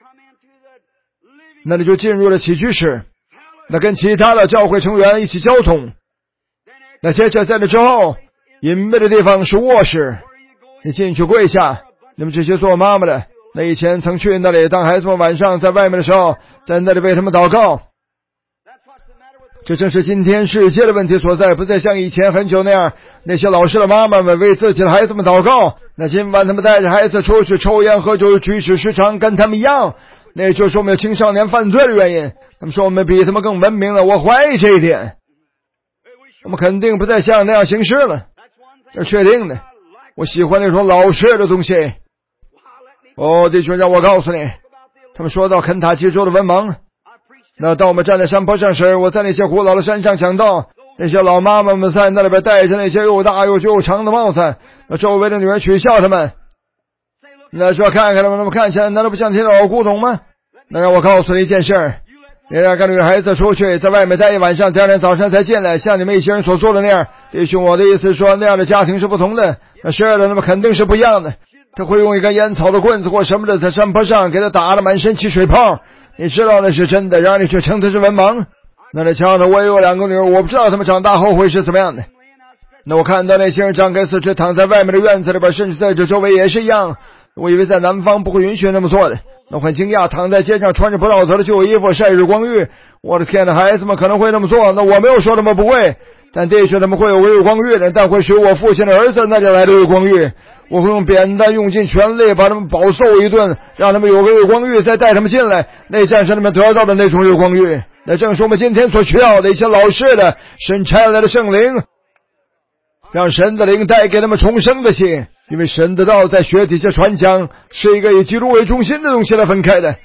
A: 那你就进入了起居室，那跟其他的教会成员一起交通。那接着在那之后，隐秘的地方是卧室，你进去跪下。你们这些做妈妈的，那以前曾去那里，当孩子们晚上在外面的时候，在那里为他们祷告。这正是今天世界的问题所在，不再像以前很久那样，那些老实的妈妈们为自己的孩子们祷告。那今晚他们带着孩子出去抽烟喝酒，举止时常跟他们一样，那就是我们有青少年犯罪的原因。他们说我们比他们更文明了，我怀疑这一点。我们肯定不再像那样行事了，这是确定的。我喜欢那种老实的东西。哦，弟兄，让我告诉你，他们说到肯塔基州的文盲。那当我们站在山坡上时，我在那些古老的山上讲到，那些老妈妈们在那里边戴着那些又大又又长的帽子，那周围的女人取笑他们。那说看看他们，他们看起来难道不像些老古董吗？那让我告诉你一件事，你让个女孩子出去，在外面待一晚上，第二天早上才进来，像你们一些人所做的那样。弟兄，我的意思是说，那样的家庭是不同的。那是的，那么肯定是不一样的。他会用一根烟草的棍子或什么的在山坡上给他打得满身起水泡，你知道那是真的，然后你却称他是文盲。那你瞧他，我也有两个女儿，我不知道他们长大后会是怎么样的。那我看到那些人张开四肢躺在外面的院子里边，甚至在这周围也是一样。我以为在南方不会允许那么做的，那我很惊讶，躺在街上穿着不道德的旧衣服晒日光浴。我的天哪，孩子们可能会那么做，那我没有说他们不会，但弟兄他们会有日光浴的，但会使我父亲的儿子那里来的日光浴。我会用扁担用尽全力把他们饱受一顿，让他们有个日光浴，再带他们进来，那像是他们得到的那种日光浴。那正是我们今天所需要的一些老实的神差来的圣灵，让神的灵带给他们重生的心。因为神的道在血底下传讲，是一个以基督为中心的东西来分开的。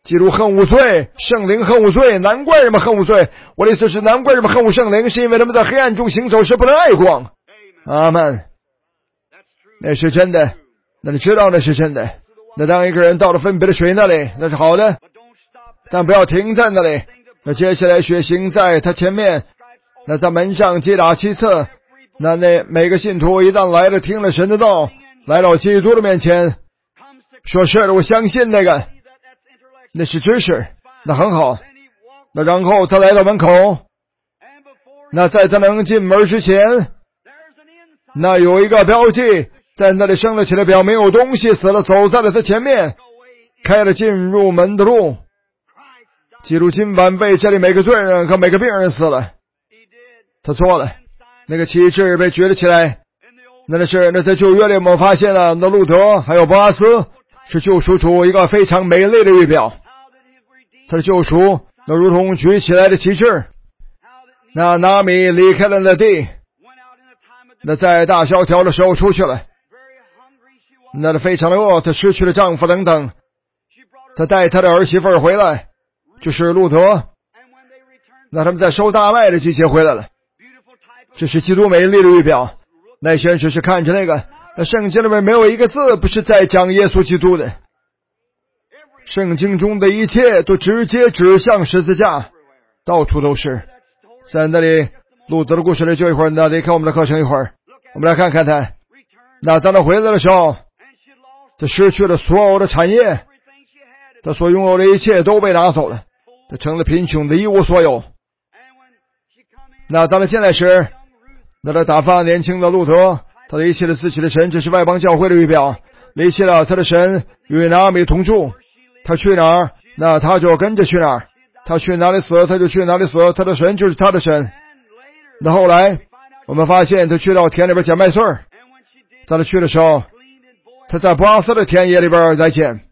A: 基督恨无罪，圣灵恨无罪，难怪人们恨无罪。我的意思是，难怪人们恨无圣灵，是因为他们在黑暗中行走时不能爱光。阿们。那是真的，那你知道那是真的。那当一个人到了分别的水那里，那是好的，但不要停在那里。那接下来血行在他前面，那在门上击打七次。那那每个信徒一旦来了，听了神的道，来到基督的面前，说是的，我相信那个，那是知识，那很好。那然后他来到门口，那在他能进门之前，那有一个标记在那里升了起来，表明有东西死了，走在了他前面，开了进入门的路。基督今晚为这里每个罪人和每个病人死了，他错了。那个旗帜被举了起来，那是那在旧约里我们发现了，那路德还有波阿斯是救赎主一个非常美丽的预表。他的救赎那如同举起来的旗帜。那拿俄米离开了那地，那在大萧条的时候出去了，那非常的饿，她失去了丈夫等等。她带她的儿媳妇儿回来，就是路德。那他们在收大麦的季节回来了，这是基督美丽的预表。那些人只是看着那个，那圣经里面没有一个字不是在讲耶稣基督的。圣经中的一切都直接指向十字架，到处都是。在那里路德的故事里就一会儿，那离开我们的课程一会儿，我们来看看他。那当他回来的时候，他失去了所有的产业，他所拥有的一切都被拿走了，他成了贫穷的一无所有。那当他进来时，那他打发年轻的路德，他离弃了自己的神，这是外邦教会的预表，离弃了他的神，与拿俄米同住。他去哪儿，那他就跟着去哪儿，他去哪里死他就去哪里死，他的神就是他的神。那后来我们发现他去到田里边捡麦穗儿，在他去的时候，他在波阿斯的田野里边在捡。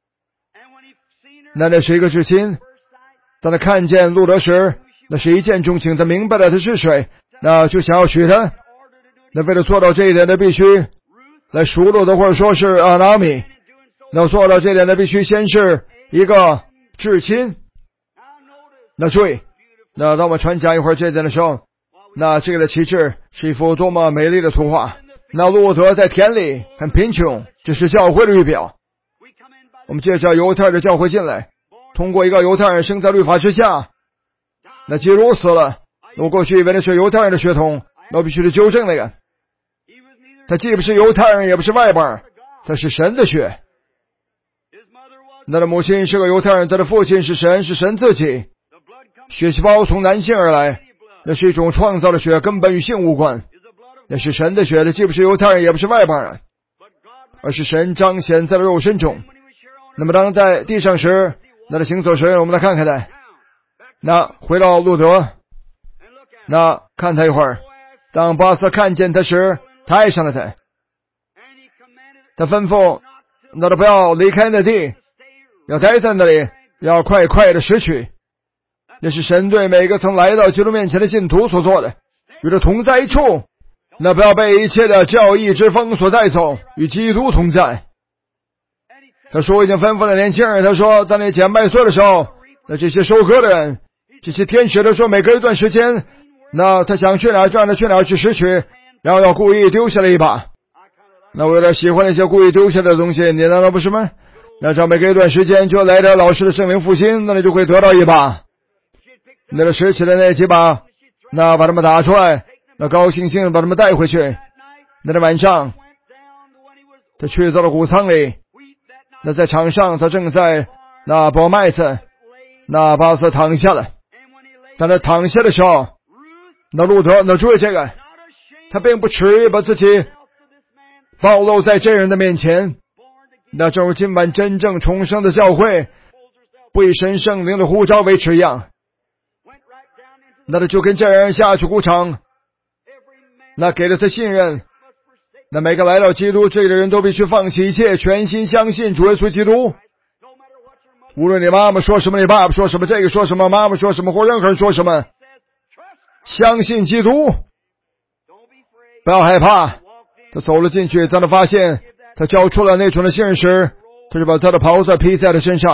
A: 那那是一个至亲，当他看见路德时，那是一见钟情，他明白了他是谁，那就想要娶他。那为了做到这一点，他必须来赎路的，或者说是啊拿俄米。那做到这一点，他必须先是一个至亲。那注意，那当我们传讲一会儿这一点的时候，那这个的旗帜是一幅多么美丽的图画。那路德在田里很贫穷，这是教会的预表。我们介绍犹太的教会进来，通过一个犹太人生在律法之下。那基督死了，我过去以为那是犹太人的血统，那我必须得纠正那个。他既不是犹太人，也不是外邦人，他是神的血。他的母亲是个犹太人，他的父亲是神，是神自己。血细胞从男性而来，那是一种创造的血，根本与性无关。那是神的血，他既不是犹太人，也不是外邦人，而是神彰显在了肉身中。那么当在地上时，那他行走时，我们来看看他。那回到路德，那看他一会儿。当波阿斯看见他时，他爱上了他。他吩咐那他不要离开那地，要待在那里，要快快的拾取。那是神对每个曾来到基督面前的信徒所做的，与他同在一处。那不要被一切的教义之风所带走，与基督同在。他说已经吩咐了年轻人，他说当你捡麦穗的时候，那这些收割的人，这些天使，他说每隔一段时间，那他想去哪儿就让他去哪儿去拾取，然后要故意丢下了一把。那我有点喜欢那些故意丢下的东西，你难道不是吗？那这每隔一段时间就来点老师的圣灵复兴，那你就会得到一把。那个拾起的那几把，那把他们打出来，那高兴兴把他们带回去。那天晚上他去到了谷仓里，那在场上他正在那剥麦子，那巴斯躺下了。当他躺下的时候，那路德那注意这个，他并不耻于把自己暴露在这人的面前。那正如今晚真正重生的教会不以神圣灵的呼召为耻一样，那他就跟这人下去谷场，那给了他信任。那每个来到基督这里的人都必须放弃一切，全心相信主耶稣基督。无论你妈妈说什么，你爸爸说什么，这个说什么，妈妈说什么，或任何人说什么，相信基督，不要害怕。他走了进去，当他发现他交出了那种的信时，他就把他的袍子披在他身上，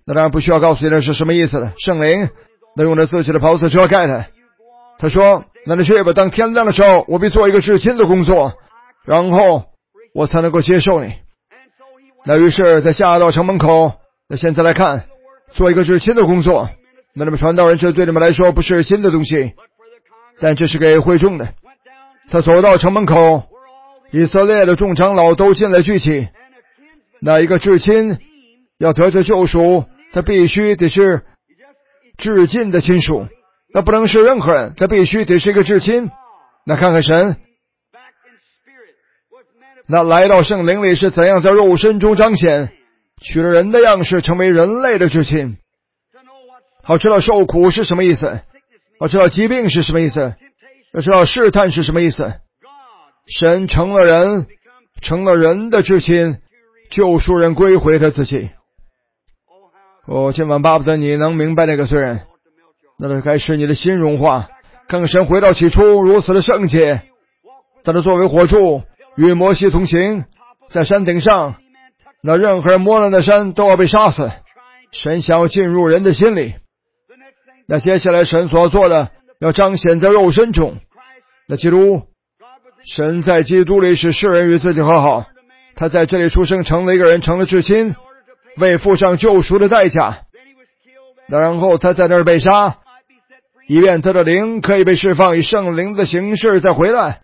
A: 那当然不需要告诉你的是什么意思了。圣灵那用着自己的袍子遮盖他。他说，那你去吧，当天亮的时候，我必做一个至亲的工作，然后我才能够接受你。那于是在下到城门口，那现在来看，做一个至亲的工作，那你们传道人这对你们来说不是新的东西，但这是给会众的。他走到城门口，以色列的众长老都进来聚集。那一个至亲要得着救赎，他必须得是至近的亲属，那不能是任何人，他必须得是一个至亲。那看看神那来到圣灵里是怎样在肉身中彰显，取了人的样式，成为人类的至亲。好知道受苦是什么意思，好知道疾病是什么意思，要知道试探是什么意思。神成了人，成了人的至亲，救赎人归回他自己。我今晚巴不得你能明白那个罪人，那就该使你的心融化，更神回到起初如此的圣洁。但他作为火柱与摩西同行，在山顶上，那任何人摸了那山都要被杀死。神想要进入人的心里，那接下来神所要做的要彰显在肉身中。那基督，神在基督里使世人与自己和好，他在这里出生，成了一个人，成了至亲，为付上救赎的代价。然后他在那儿被杀，以便他的灵可以被释放，以圣灵的形式再回来。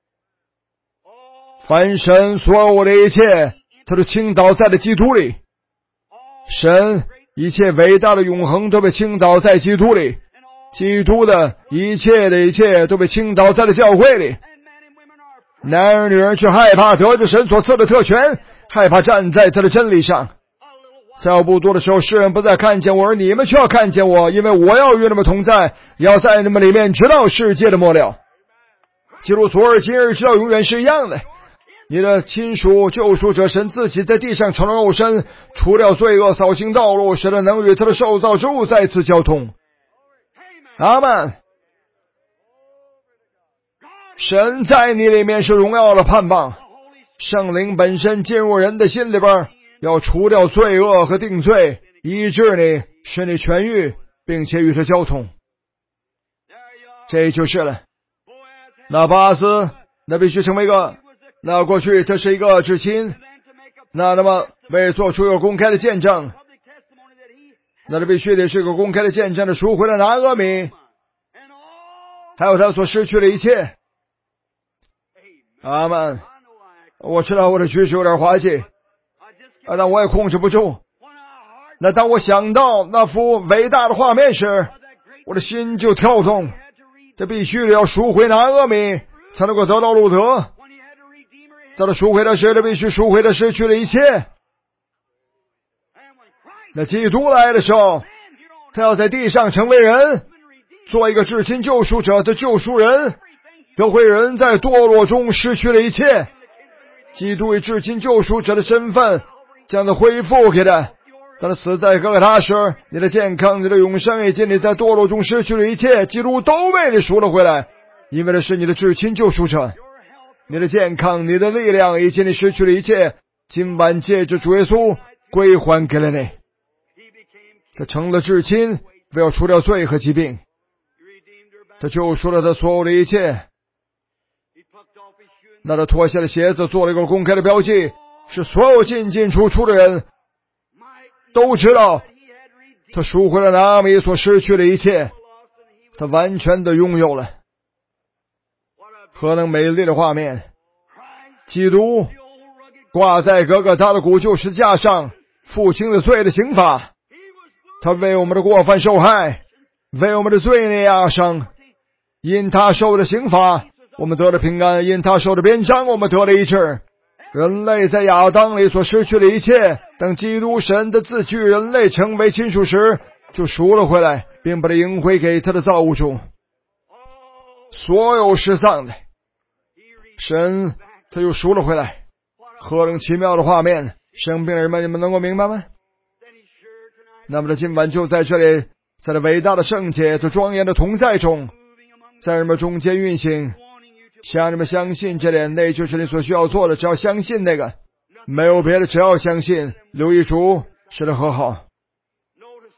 A: 凡神所有的一切，他都倾倒在了基督里。神一切伟大的永恒都被倾倒在基督里，基督的一切的一切都被倾倒在了教会里。男人女人却害怕得着神所赐的特权，害怕站在他的真理上。在我不多的时候，世人不再看见我，而你们却要看见我，因为我要与你们同在，要在你们里面直到世界的末了。基督昨日今日直到永远是一样的。你的亲属救赎者神自己在地上成了肉身，除掉罪恶，扫清道路，使得能与他的受造之物再次交通。阿们。神在你里面是荣耀的盼望，圣灵本身进入人的心里边，要除掉罪恶和定罪，医治你，使你痊愈，并且与他交通。这就是了。那巴斯那必须成为一个，那过去这是一个至亲，那那么为做出一个公开的见证，那这必须得是一个公开的见证的赎回了拿俄米，还有他所失去的一切。阿们。我知道我的举止有点滑稽，啊，但我也控制不住。那当我想到那幅伟大的画面时，我的心就跳动。这必须要赎回拿俄米，才能够得到路德。在他赎回的时，他必须赎回的失去了一切。那基督来的时候，他要在地上成为人，做一个至亲救赎者的救赎人，得回人在堕落中失去了一切。基督以至亲救赎者的身份将他恢复给他。当他死在哥哥他时，你的健康，你的永生，以及你在堕落中失去的一切，基督都为你赎了回来，因为那是你的至亲救赎者。你的健康，你的力量，以及你失去的一切，今晚借着主耶稣归还给了你。他成了至亲，为要除掉罪和疾病。他救赎了他所有的一切。那他脱下了鞋子，做了一个公开的标记，使所有进进出出的人都知道他赎回了拿俄米所失去的一切，他完全的拥有了。何等美丽的画面！基督挂在哥哥他的古旧十字架上，付清了罪的刑罚。他为我们的过犯受害，为我们的罪孽压伤。因他受的刑罚，我们得了平安；因他受的鞭伤，我们得了医治。人类在亚当里所失去的一切，等基督神的自居人类成为亲属时，就赎了回来，并把它迎回给他的造物主。所有失丧的神他又赎了回来。何等奇妙的画面！生病的人们，你们能够明白吗？那么他今晚就在这里，在这伟大的圣洁和庄严的同在中，在人们中间运行。想你们相信这点，那就是你所需要做的，只要相信那个，没有别的，只要相信。留意主，使他和好。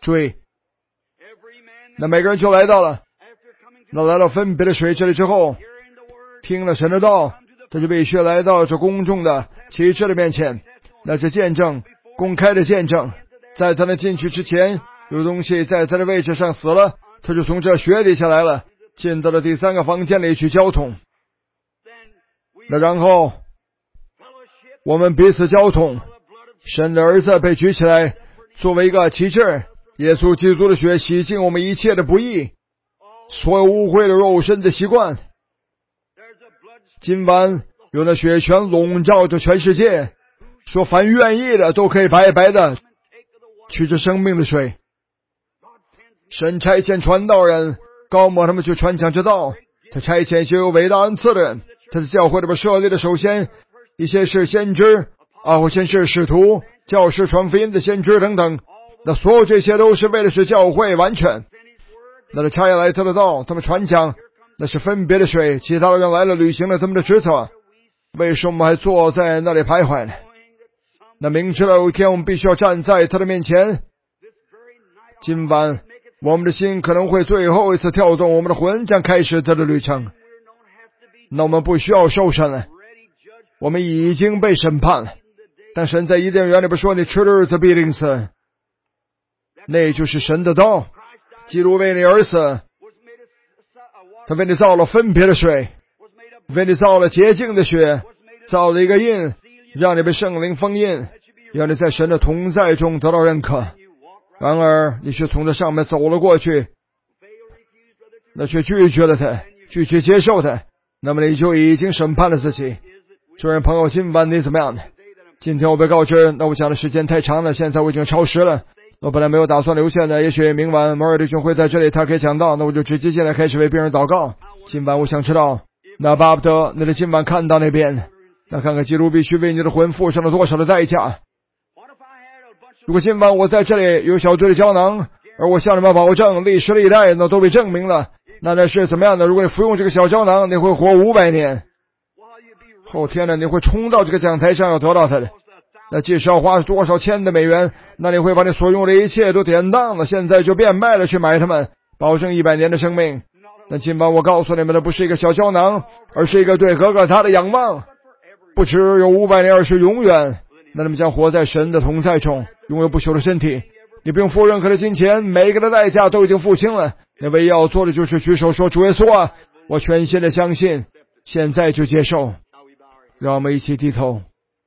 A: 注意，那每个人就来到了，那来到分别的水这里之后，听了神的道，他就必须来到这公众的启示的面前，那是见证，公开的见证。在他能进去之前，有东西在他的位置上死了，他就从这雪底下来了，进到了第三个房间里去交通。那然后我们彼此交通，神的儿子被举起来作为一个旗帜，耶稣基督的血洗净我们一切的不义，所有污秽的肉身的习惯。今晚有那血全笼罩着全世界，说凡愿意的都可以白白的取这生命的水。神差遣传道人高摩他们去传讲这道，他差遣一些有伟大恩赐的人，他在教会里边设立的，首先一些是先知啊，或先是使徒、教师、传福音的先知等等，那所有这些都是为了使教会完全。那他差下来他的道，他们传讲，那是分别的水，其他的人来了履行了他们的职责，为什么还坐在那里徘徊呢？那明知道有一天我们必须要站在他的面前，今晚我们的心可能会最后一次跳动，我们的魂将开始他的旅程。那我们不需要受审了，我们已经被审判了。但神在伊甸园里边说，你吃的日子必定死，那就是神的道。基督为你而死，他为你造了分别的水，为你造了洁净的血，造了一个印，让你被圣灵封印，让你在神的同在中得到认可。然而你却从这上面走了过去，那却拒绝了他，拒绝接受他，那么你就已经审判了自己。诸位朋友，今晚你怎么样呢？今天我被告知，那我讲的时间太长了，现在我已经超时了。我本来没有打算留下的，也许明晚摩尔弟兄会在这里，他可以讲到，那我就直接现在开始为病人祷告。今晚我想知道，那巴不得你的今晚看到那边，那看看基督必须为你的魂付上了多少的代价。如果今晚我在这里有小队的胶囊，而我向你们保证历史历代那都被证明了，那那是怎么样的？如果你服用这个小胶囊，你会活五百年。后天呢，你会冲到这个讲台上要得到它的，那即使要花多少千的美元，那你会把你所用的一切都典当了，现在就变卖了去买它们，保证一百年的生命。那今晚我告诉你们的不是一个小胶囊，而是一个对哥哥他的仰望，不只有五百年，而是永远。那你们将活在神的同在中，拥有不朽的身体。你不用付任何的金钱，每一个的代价都已经付清了。你唯一要做的就是举手说，主耶稣啊，我全心的相信，现在就接受。让我们一起低头。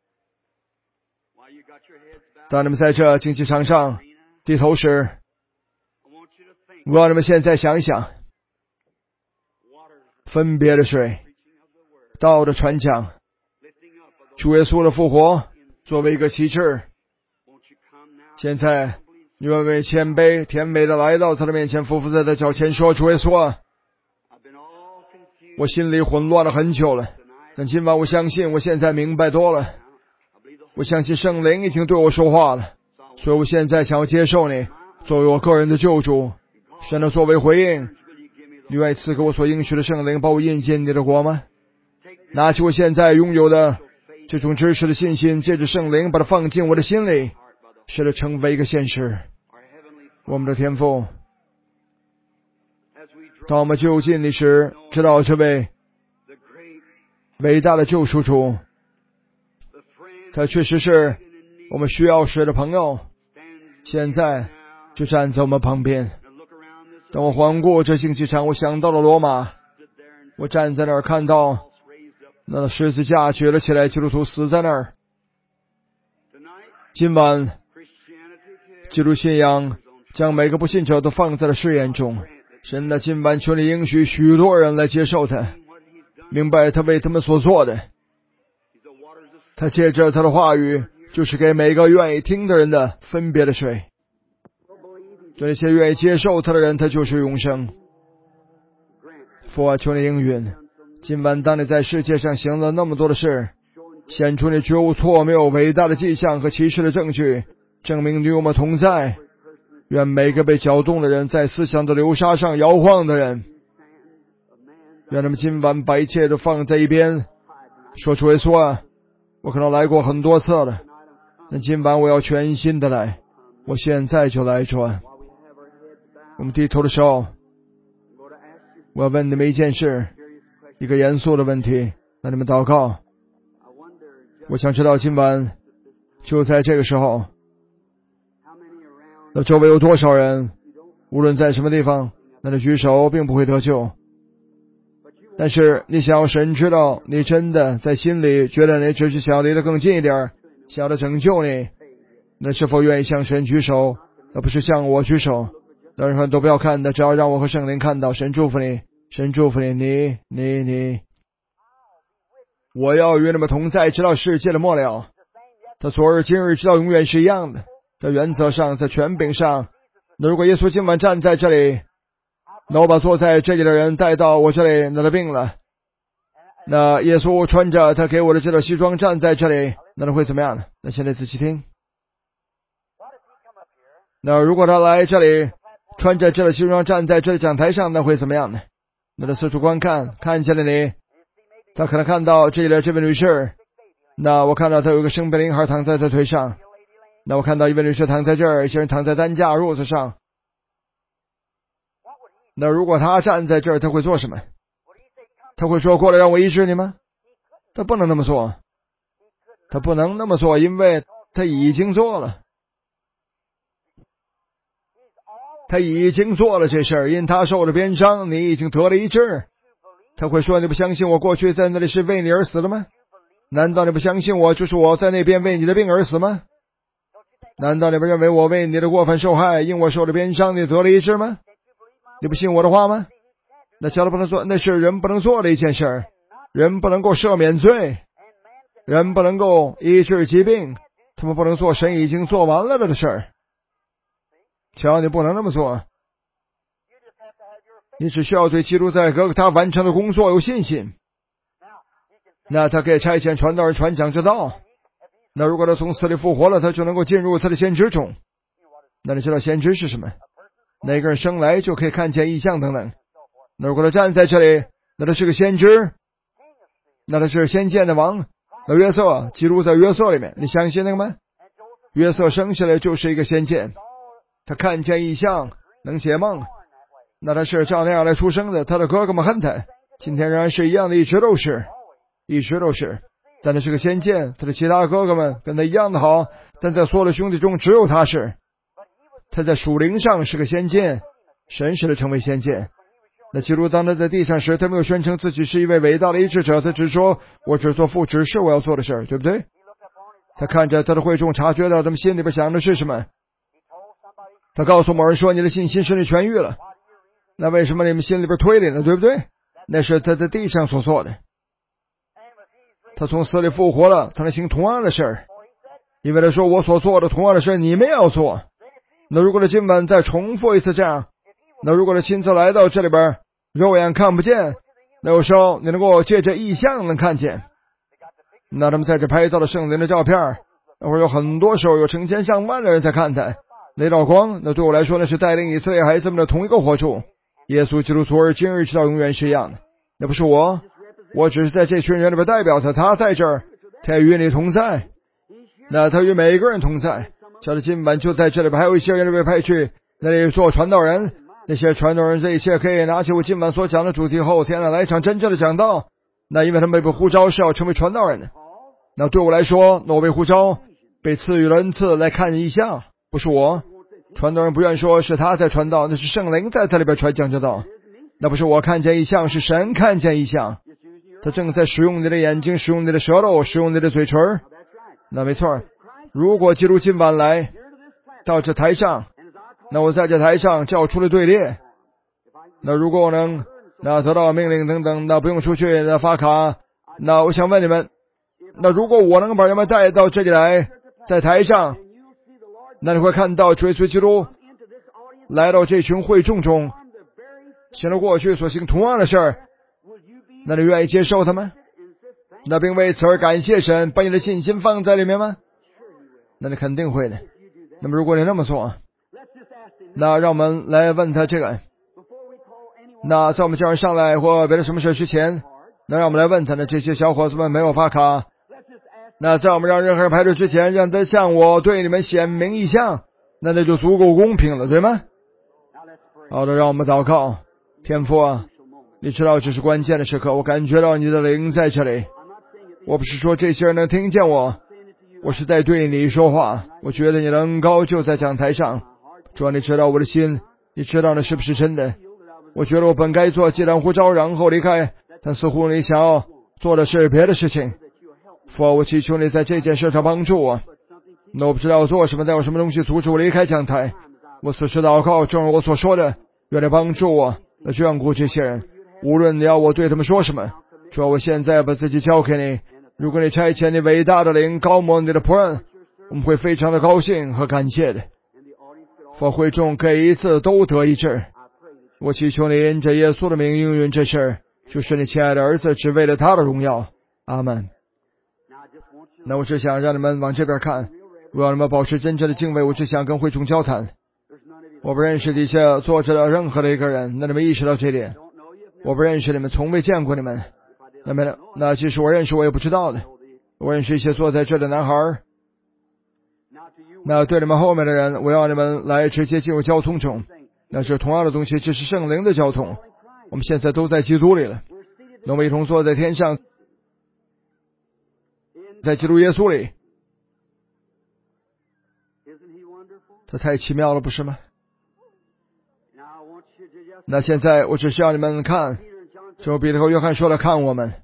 A: 当你们在这竞技场上低头时，我让你们现在想一想，分别的水，道的传讲，主耶稣的复活作为一个旗帜。现在你们为谦卑甜美的来到他的面前，匍匐在他脚前说，主耶稣啊，我心里混乱了很久了，但今晚我相信我现在明白多了，我相信圣灵已经对我说话了，所以我现在想要接受你作为我个人的救主。神的作为回应，你愿意赐给我所应许的圣灵，把我印进你的国吗？拿起我现在拥有的这种知识的信心，借着圣灵把它放进我的心里，使它成为一个现实。我们的天父，当我们就近你时，知道这位伟大的救赎主，他确实是我们需要时的朋友，现在就站在我们旁边。当我环顾这竞技场，我想到了罗马，我站在那儿看到那十字架举了起来，基督徒死在那儿。今晚基督信仰将每个不信者都放在了试验中，神的今晚求你应许许多人来接受他，明白他为他们所做的。他借着他的话语，就是给每个愿意听的人的分别的水。对那些愿意接受他的人，他就是永生。父啊，求你应允，今晚当你在世界上行了那么多的事，显出你绝无错谬伟大的迹象和奇事的证据，证明你与我们同在。愿每个被搅动的人，在思想的流沙上摇晃的人，愿他们今晚把一切都放在一边，说出耶稣啊，我可能来过很多次了，但今晚我要全心的来，我现在就来转。 我们低头的时候，我要问你们一件事，一个严肃的问题，那你们祷告。我想知道今晚就在这个时候，那周围有多少人，无论在什么地方，那你举手并不会得救。但是你想要神知道你真的在心里觉得你只是想要离得更近一点，想要他拯救你，那是否愿意向神举手，而不是向我举手？任何人都不要看的，只要让我和圣灵看到。神祝福你，神祝福你，你你你我要与你们同在，直到世界的末了。他昨日今日直到永远是一样的，在原则上，在权柄上。那如果耶稣今晚站在这里，那我把坐在这里的人带到我这里，那他病了，那耶稣穿着他给我的这套西装站在这里，那他会怎么样呢？那现在仔细听。那如果他来这里穿着这套西装站在这里讲台上，那会怎么样呢？那他四处观看，看见了你，他可能看到这里的这位女士，那我看到他有一个生病的婴孩躺在他腿上，那我看到一位女士躺在这儿，一些人躺在担架褥子上。那如果他站在这儿，他会做什么？他会说过来让我医治你吗？他不能那么做，他不能那么做，因为他已经做了，他已经做了这事儿，因他受了鞭伤，你已经得了医治。他会说你不相信我过去在那里是为你而死的吗？难道你不相信我就是我在那边为你的病而死吗？难道你不认为我为你的过犯受害，因我受了鞭伤你得了医治吗？你不信我的话吗？那叫他不能做，那是人不能做的一件事，人不能够赦免罪，人不能够医治疾病，他们不能做神已经做完了的事儿。瞧，你不能那么做，你只需要对基督在哥哥他完成的工作有信心。那他可以差遣传道人传讲之道，那如果他从死里复活了，他就能够进入他的先知中。那你知道先知是什么？哪个人生来就可以看见异象等等。那如果他站在这里，那他是个先知，那他是先见的王。那约瑟，基督在约瑟里面，你相信那个吗？约瑟生下来就是一个先见，他看见异象，能解梦，那他是照那样来出生的。他的哥哥们恨他，今天仍然是一样的，一直都是一直都是但他是个先见，他的其他哥哥们跟他一样的好，但在所有的兄弟中只有他是他在属灵上是个先见，神使他成为先见。那基督当他在地上时，他没有宣称自己是一位伟大的医治者，他只说我只做父指示我要做的事儿，对不对？他看着他的会众，察觉到他们心里边想的是什么。他告诉某人说你的信心使你痊愈了，那为什么你们心里边推理呢？对不对？那是他在地上所做的。他从死里复活了，他能行同样的事儿，因为他说我所做的同样的事你们也要做。那如果他今晚再重复一次这样，那如果他亲自来到这里边，肉眼看不见，那有时候你能够借着异象能看见。那他们在这拍到了圣灵的照片，那会有很多时候有成千上万的人在看他。那道光，那对我来说那是带领以色列孩子们的同一个火柱。耶稣基督昨日今日直到永远是一样的。那不是我，我只是在这群人里边代表他，他在这儿，他与你同在。那他与每一个人同在。叫他今晚就在这里边，还有一些人被派去那里做传道人。那些传道人这一切可以拿起我今晚所讲的主题后天来一场真正的讲道。那因为他们被呼召是要成为传道人的。那对我来说，那我被呼召被赐予了恩赐来看异象，不是我。传道人不愿说是他在传道，那是圣灵在这里边传讲之道。那不是我看见异象，是神看见异象。他正在使用你的眼睛，使用你的舌头，使用你的嘴唇。那没错，如果基督今晚来到这台上，那我在这台上叫出了队列。那如果我能那得到命令等等，那不用出去那发卡。那我想问你们，那如果我能把人们带到这里来，在台上，那你会看到追随基督来到这群会众中，行了过去所行同样的事儿，那你愿意接受他们？那并为此而感谢神，把你的信心放在里面吗？那你肯定会的。那么如果你那么做，那让我们来问他这个。那在我们叫人上来或别的什么事之前，那让我们来问他呢，这些小伙子们没有发卡。那在我们让任何人排队之前，让他向我对你们显明异象，那那就足够公平了，对吗？ 好的，让我们祷告。天父啊，你知道这是关键的时刻，我感觉到你的灵在这里。我不是说这些人能听见我，我是在对你说话。我觉得你的恩膏就在讲台上。主啊，你知道我的心，你知道那是不是真的？我觉得我本该做既然呼召然后离开，但似乎你想要做的是别的事情。父啊，我祈求你在这件事上帮助我。那我不知道做什么，再有什么东西阻止我离开讲台。我此时祷告，正如我所说的，愿你帮助我，来眷顾这些人。无论你要我对他们说什么，主啊，我现在把自己交给你。如果你差遣你伟大的灵高摩你的仆人，我们会非常的高兴和感谢的。父，会众可以一次都得医治。我祈求你因着耶稣的名应允这事，就是你亲爱的儿子，只为了他的荣耀。阿门。那我只想让你们往这边看，我要你们保持真正的敬畏。我只想跟会众交谈。我不认识底下坐着的任何的一个人，那你们意识到这点。我不认识你们，从未见过你们。那么，那即使我认识，我也不知道的。我认识一些坐在这的男孩。那对你们后面的人，我要你们来直接进入交通中。那是同样的东西，这是圣灵的交通。我们现在都在基督里了，我们一同坐在天上，在基督耶稣里。这太奇妙了，不是吗？那现在我只需要你们看，就彼得和约翰说了，看我们。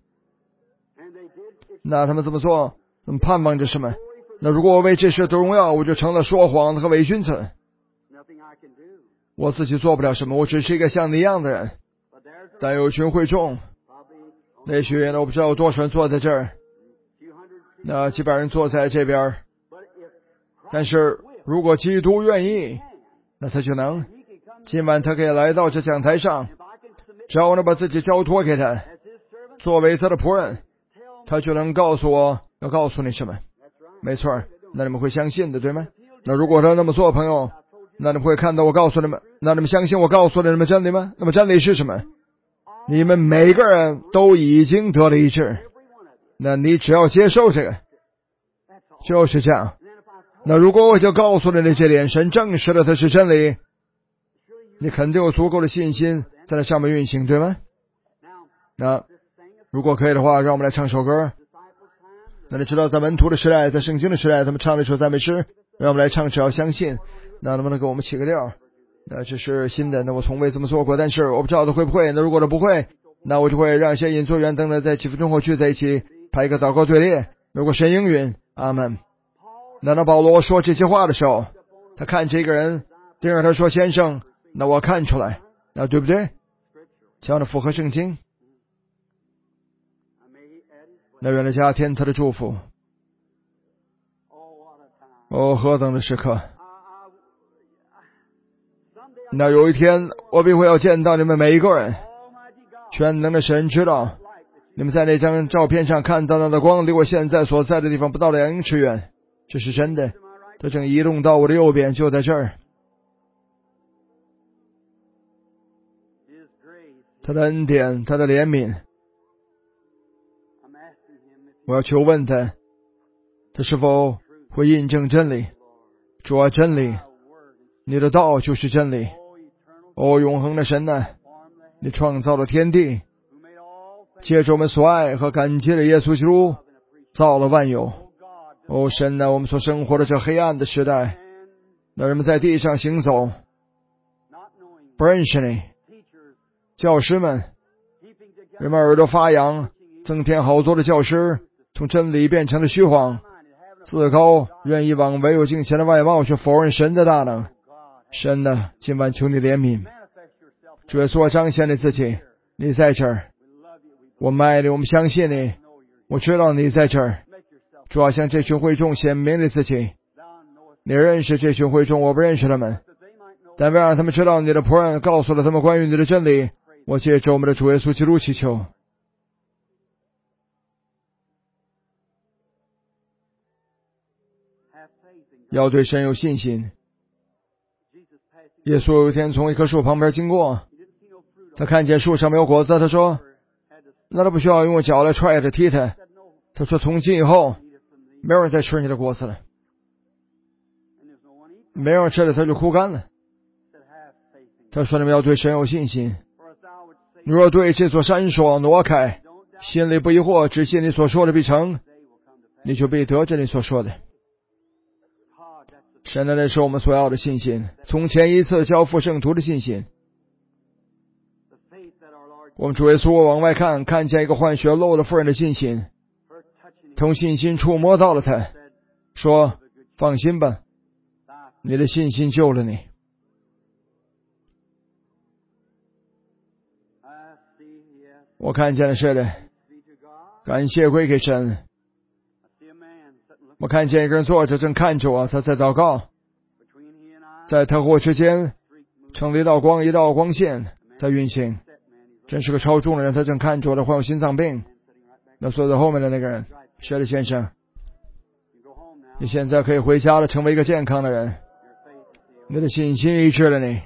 A: 那他们怎么做？他们盼望着什么？那如果我为这事得荣耀，我就成了说谎的和伪君子。我自己做不了什么，我只是一个像你一样的人。但有群会众，那许呢，我不知道有多少人坐在这儿，那几百人坐在这边。但是如果基督愿意，那他就能。今晚他可以来到这讲台上，只要我能把自己交托给他，作为他的仆人，他就能告诉我要告诉你什么。没错，那你们会相信的，对吗？那如果他那么做，朋友，那你们会看到我告诉你们，那你们相信我告诉你们真理吗？那么真理是什么？你们每个人都已经得了医治，那你只要接受这个，就是这样。那如果我就告诉了你这点，神证实了它是真理，你肯定有足够的信心在那上面运行，对吗？那如果可以的话，让我们来唱首歌。那你知道在门徒的时代，在圣经的时代，他们唱的一首赞美诗，让我们来唱，只要相信。那能不能给我们起个调？那这是新的，那我从未这么做过，但是我不知道他会不会。那如果他不会，那我就会让一些引作员等等在几分钟后聚在一起排一个祷告队列。如果神应允，阿门。那当保罗说这些话的时候，他看这个人盯着他说，先生，那我看出来，那对不对？这样的符合圣经。那愿他加添他的祝福。哦，何等的时刻！那有一天我必会要见到你们每一个人。全能的神知道，你们在那张照片上看到的光离我现在所在的地方不到两英尺远，这是真的。它正移动到我的右边，就在这儿。他的恩典，他的怜悯，我要求问他，他是否会印证真理？主啊，真理，你的道就是真理。哦，永恒的神啊，你创造了天地，借着我们所爱和感激的耶稣基督造了万有。哦，神啊，我们所生活的这黑暗的时代，那人们在地上行走，不认识你，教师们，人们耳朵发痒，增添好多的教师从真理变成了虚谎，自高，愿意往唯有敬虔的外貌去否认神的大能。神啊，今晚求你怜悯，主耶稣，彰显你自己，你在这儿，我们爱你，我们相信你，我知道你在这儿。主要向这群会众显明你自己，你认识这群会众，我不认识他们，但为让他们知道你的仆人告诉了他们关于你的真理，我借着我们的主耶稣基督祈求。要对神有信心。耶稣有一天从一棵树旁边经过，他看见树上没有果子，他说，那他不需要用脚来踹着踢他。他说，从今以后没有人再吃你的果子了，没有人吃了它就枯干了。 他说你们要对神有信心。你若对这座山说挪开，心里不疑惑，只信你所说的必成，你就必得着你所说的。神的那是我们所要的信心，从前一次交付圣徒的信心。我们主耶稣往外看，看见一个患血漏的妇人的信心，从信心触摸到了他，说放心吧，你的信心救了你。我看见了，是的，感谢归给神。我看见一个人坐着正看着我，他在祷告，在他和我之间成了一道光，一道光线在运行。真是个超重的人，他正看着我，他患有心脏病。那坐在后面的那个人，是的先生，你现在可以回家了，成为一个健康的人，你的信心医治了你。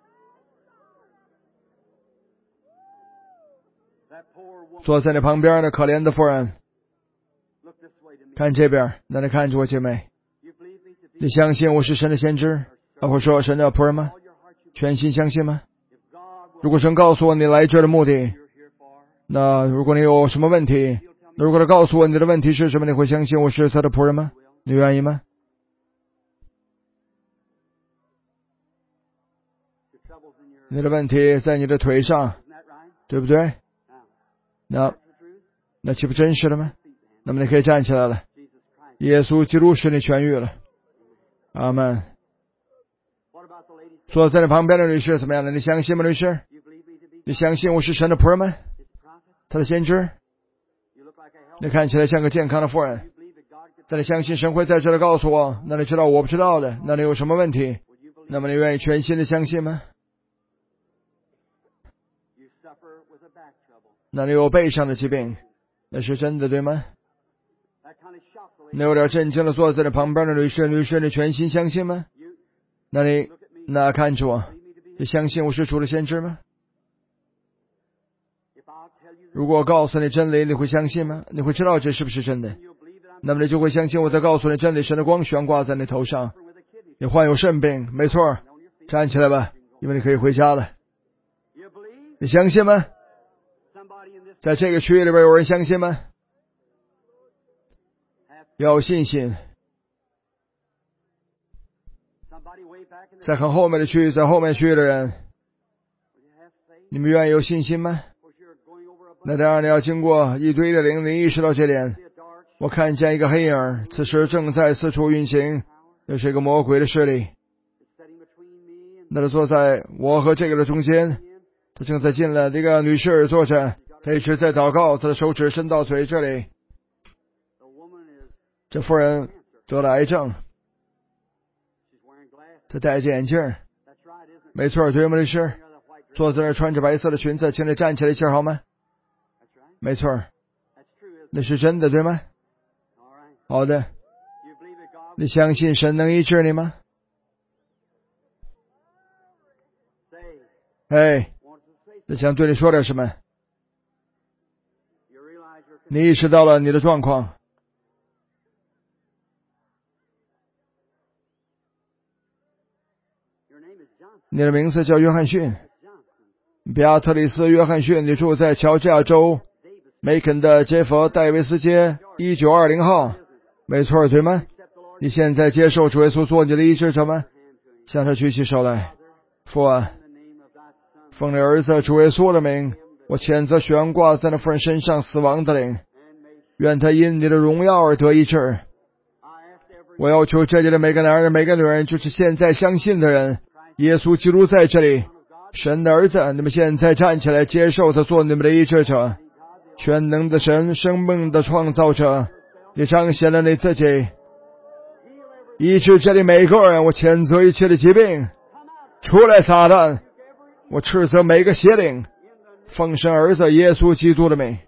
A: 坐在你旁边的可怜的妇人，看这边，那你看着我姐妹，你相信我是神的先知，而或说神的仆人吗？全心相信吗？如果神告诉我你来这的目的，那如果你有什么问题，如果他告诉我你的问题是什么，你会相信我是他的仆人吗？你愿意吗？你的问题在你的腿上，对不对？那那岂不真实了吗？那么你可以站起来了。耶稣基督使你痊愈了。阿们。坐在你旁边的女士怎么样了？你相信吗，女士？你相信我是神的仆人吗？他的先知？你看起来像个健康的妇人。但你相信神会在这里告诉我，那你知道我不知道的，那你有什么问题？那么你愿意全心的相信吗？那你有背上的疾病，那是真的对吗？你有点震惊的坐在你旁边的女士，女士你全心相信吗？那你那看着我，你相信我是主的先知吗？如果我告诉你真理，你会相信吗？你会知道这是不是真的？那么你就会相信我在告诉你真理，神的光悬挂在你头上。你患有肾病，没错，站起来吧，因为你可以回家了。你相信吗？在这个区域里边有人相信吗？要有信心。在很后面的区域，在后面区域的人，你们愿意有信心吗？那当然你要经过一堆的灵，你意识到这点。我看见一个黑影，此时正在四处运行，这是一个魔鬼的势力。那他坐在我和这个的中间，他正在进来。这个女士坐着，她一直在祷告，她的手指伸到嘴这里。这妇人得了癌症，她戴着眼镜，没错，对吗？律师坐在那儿穿着白色的裙子，请你站起来一下好吗？没错，那是真的对吗？好的，你相信神能医治你吗？哎，我想对你说点什么。你意识到了你的状况。你的名字叫约翰逊，比亚特里斯·约翰逊，你住在乔治亚州梅肯的杰佛戴维斯街一九二零号，没错，对吗？你现在接受主耶稣做你的医治者吗？向他举起手来。父啊，奉你儿子主耶稣的名，我谴责悬挂在那妇人身上死亡的灵，愿他因你的荣耀而得医治。我要求这里的每个男人每个女人，就是现在相信的人，耶稣基督在这里，神的儿子，你们现在站起来接受他做你们的医治者。全能的神，生命的创造者，你彰显了你自己，医治这里每个人。我谴责一切的疾病，出来撒旦！我斥责每个邪灵，奉神儿子耶稣基督的名。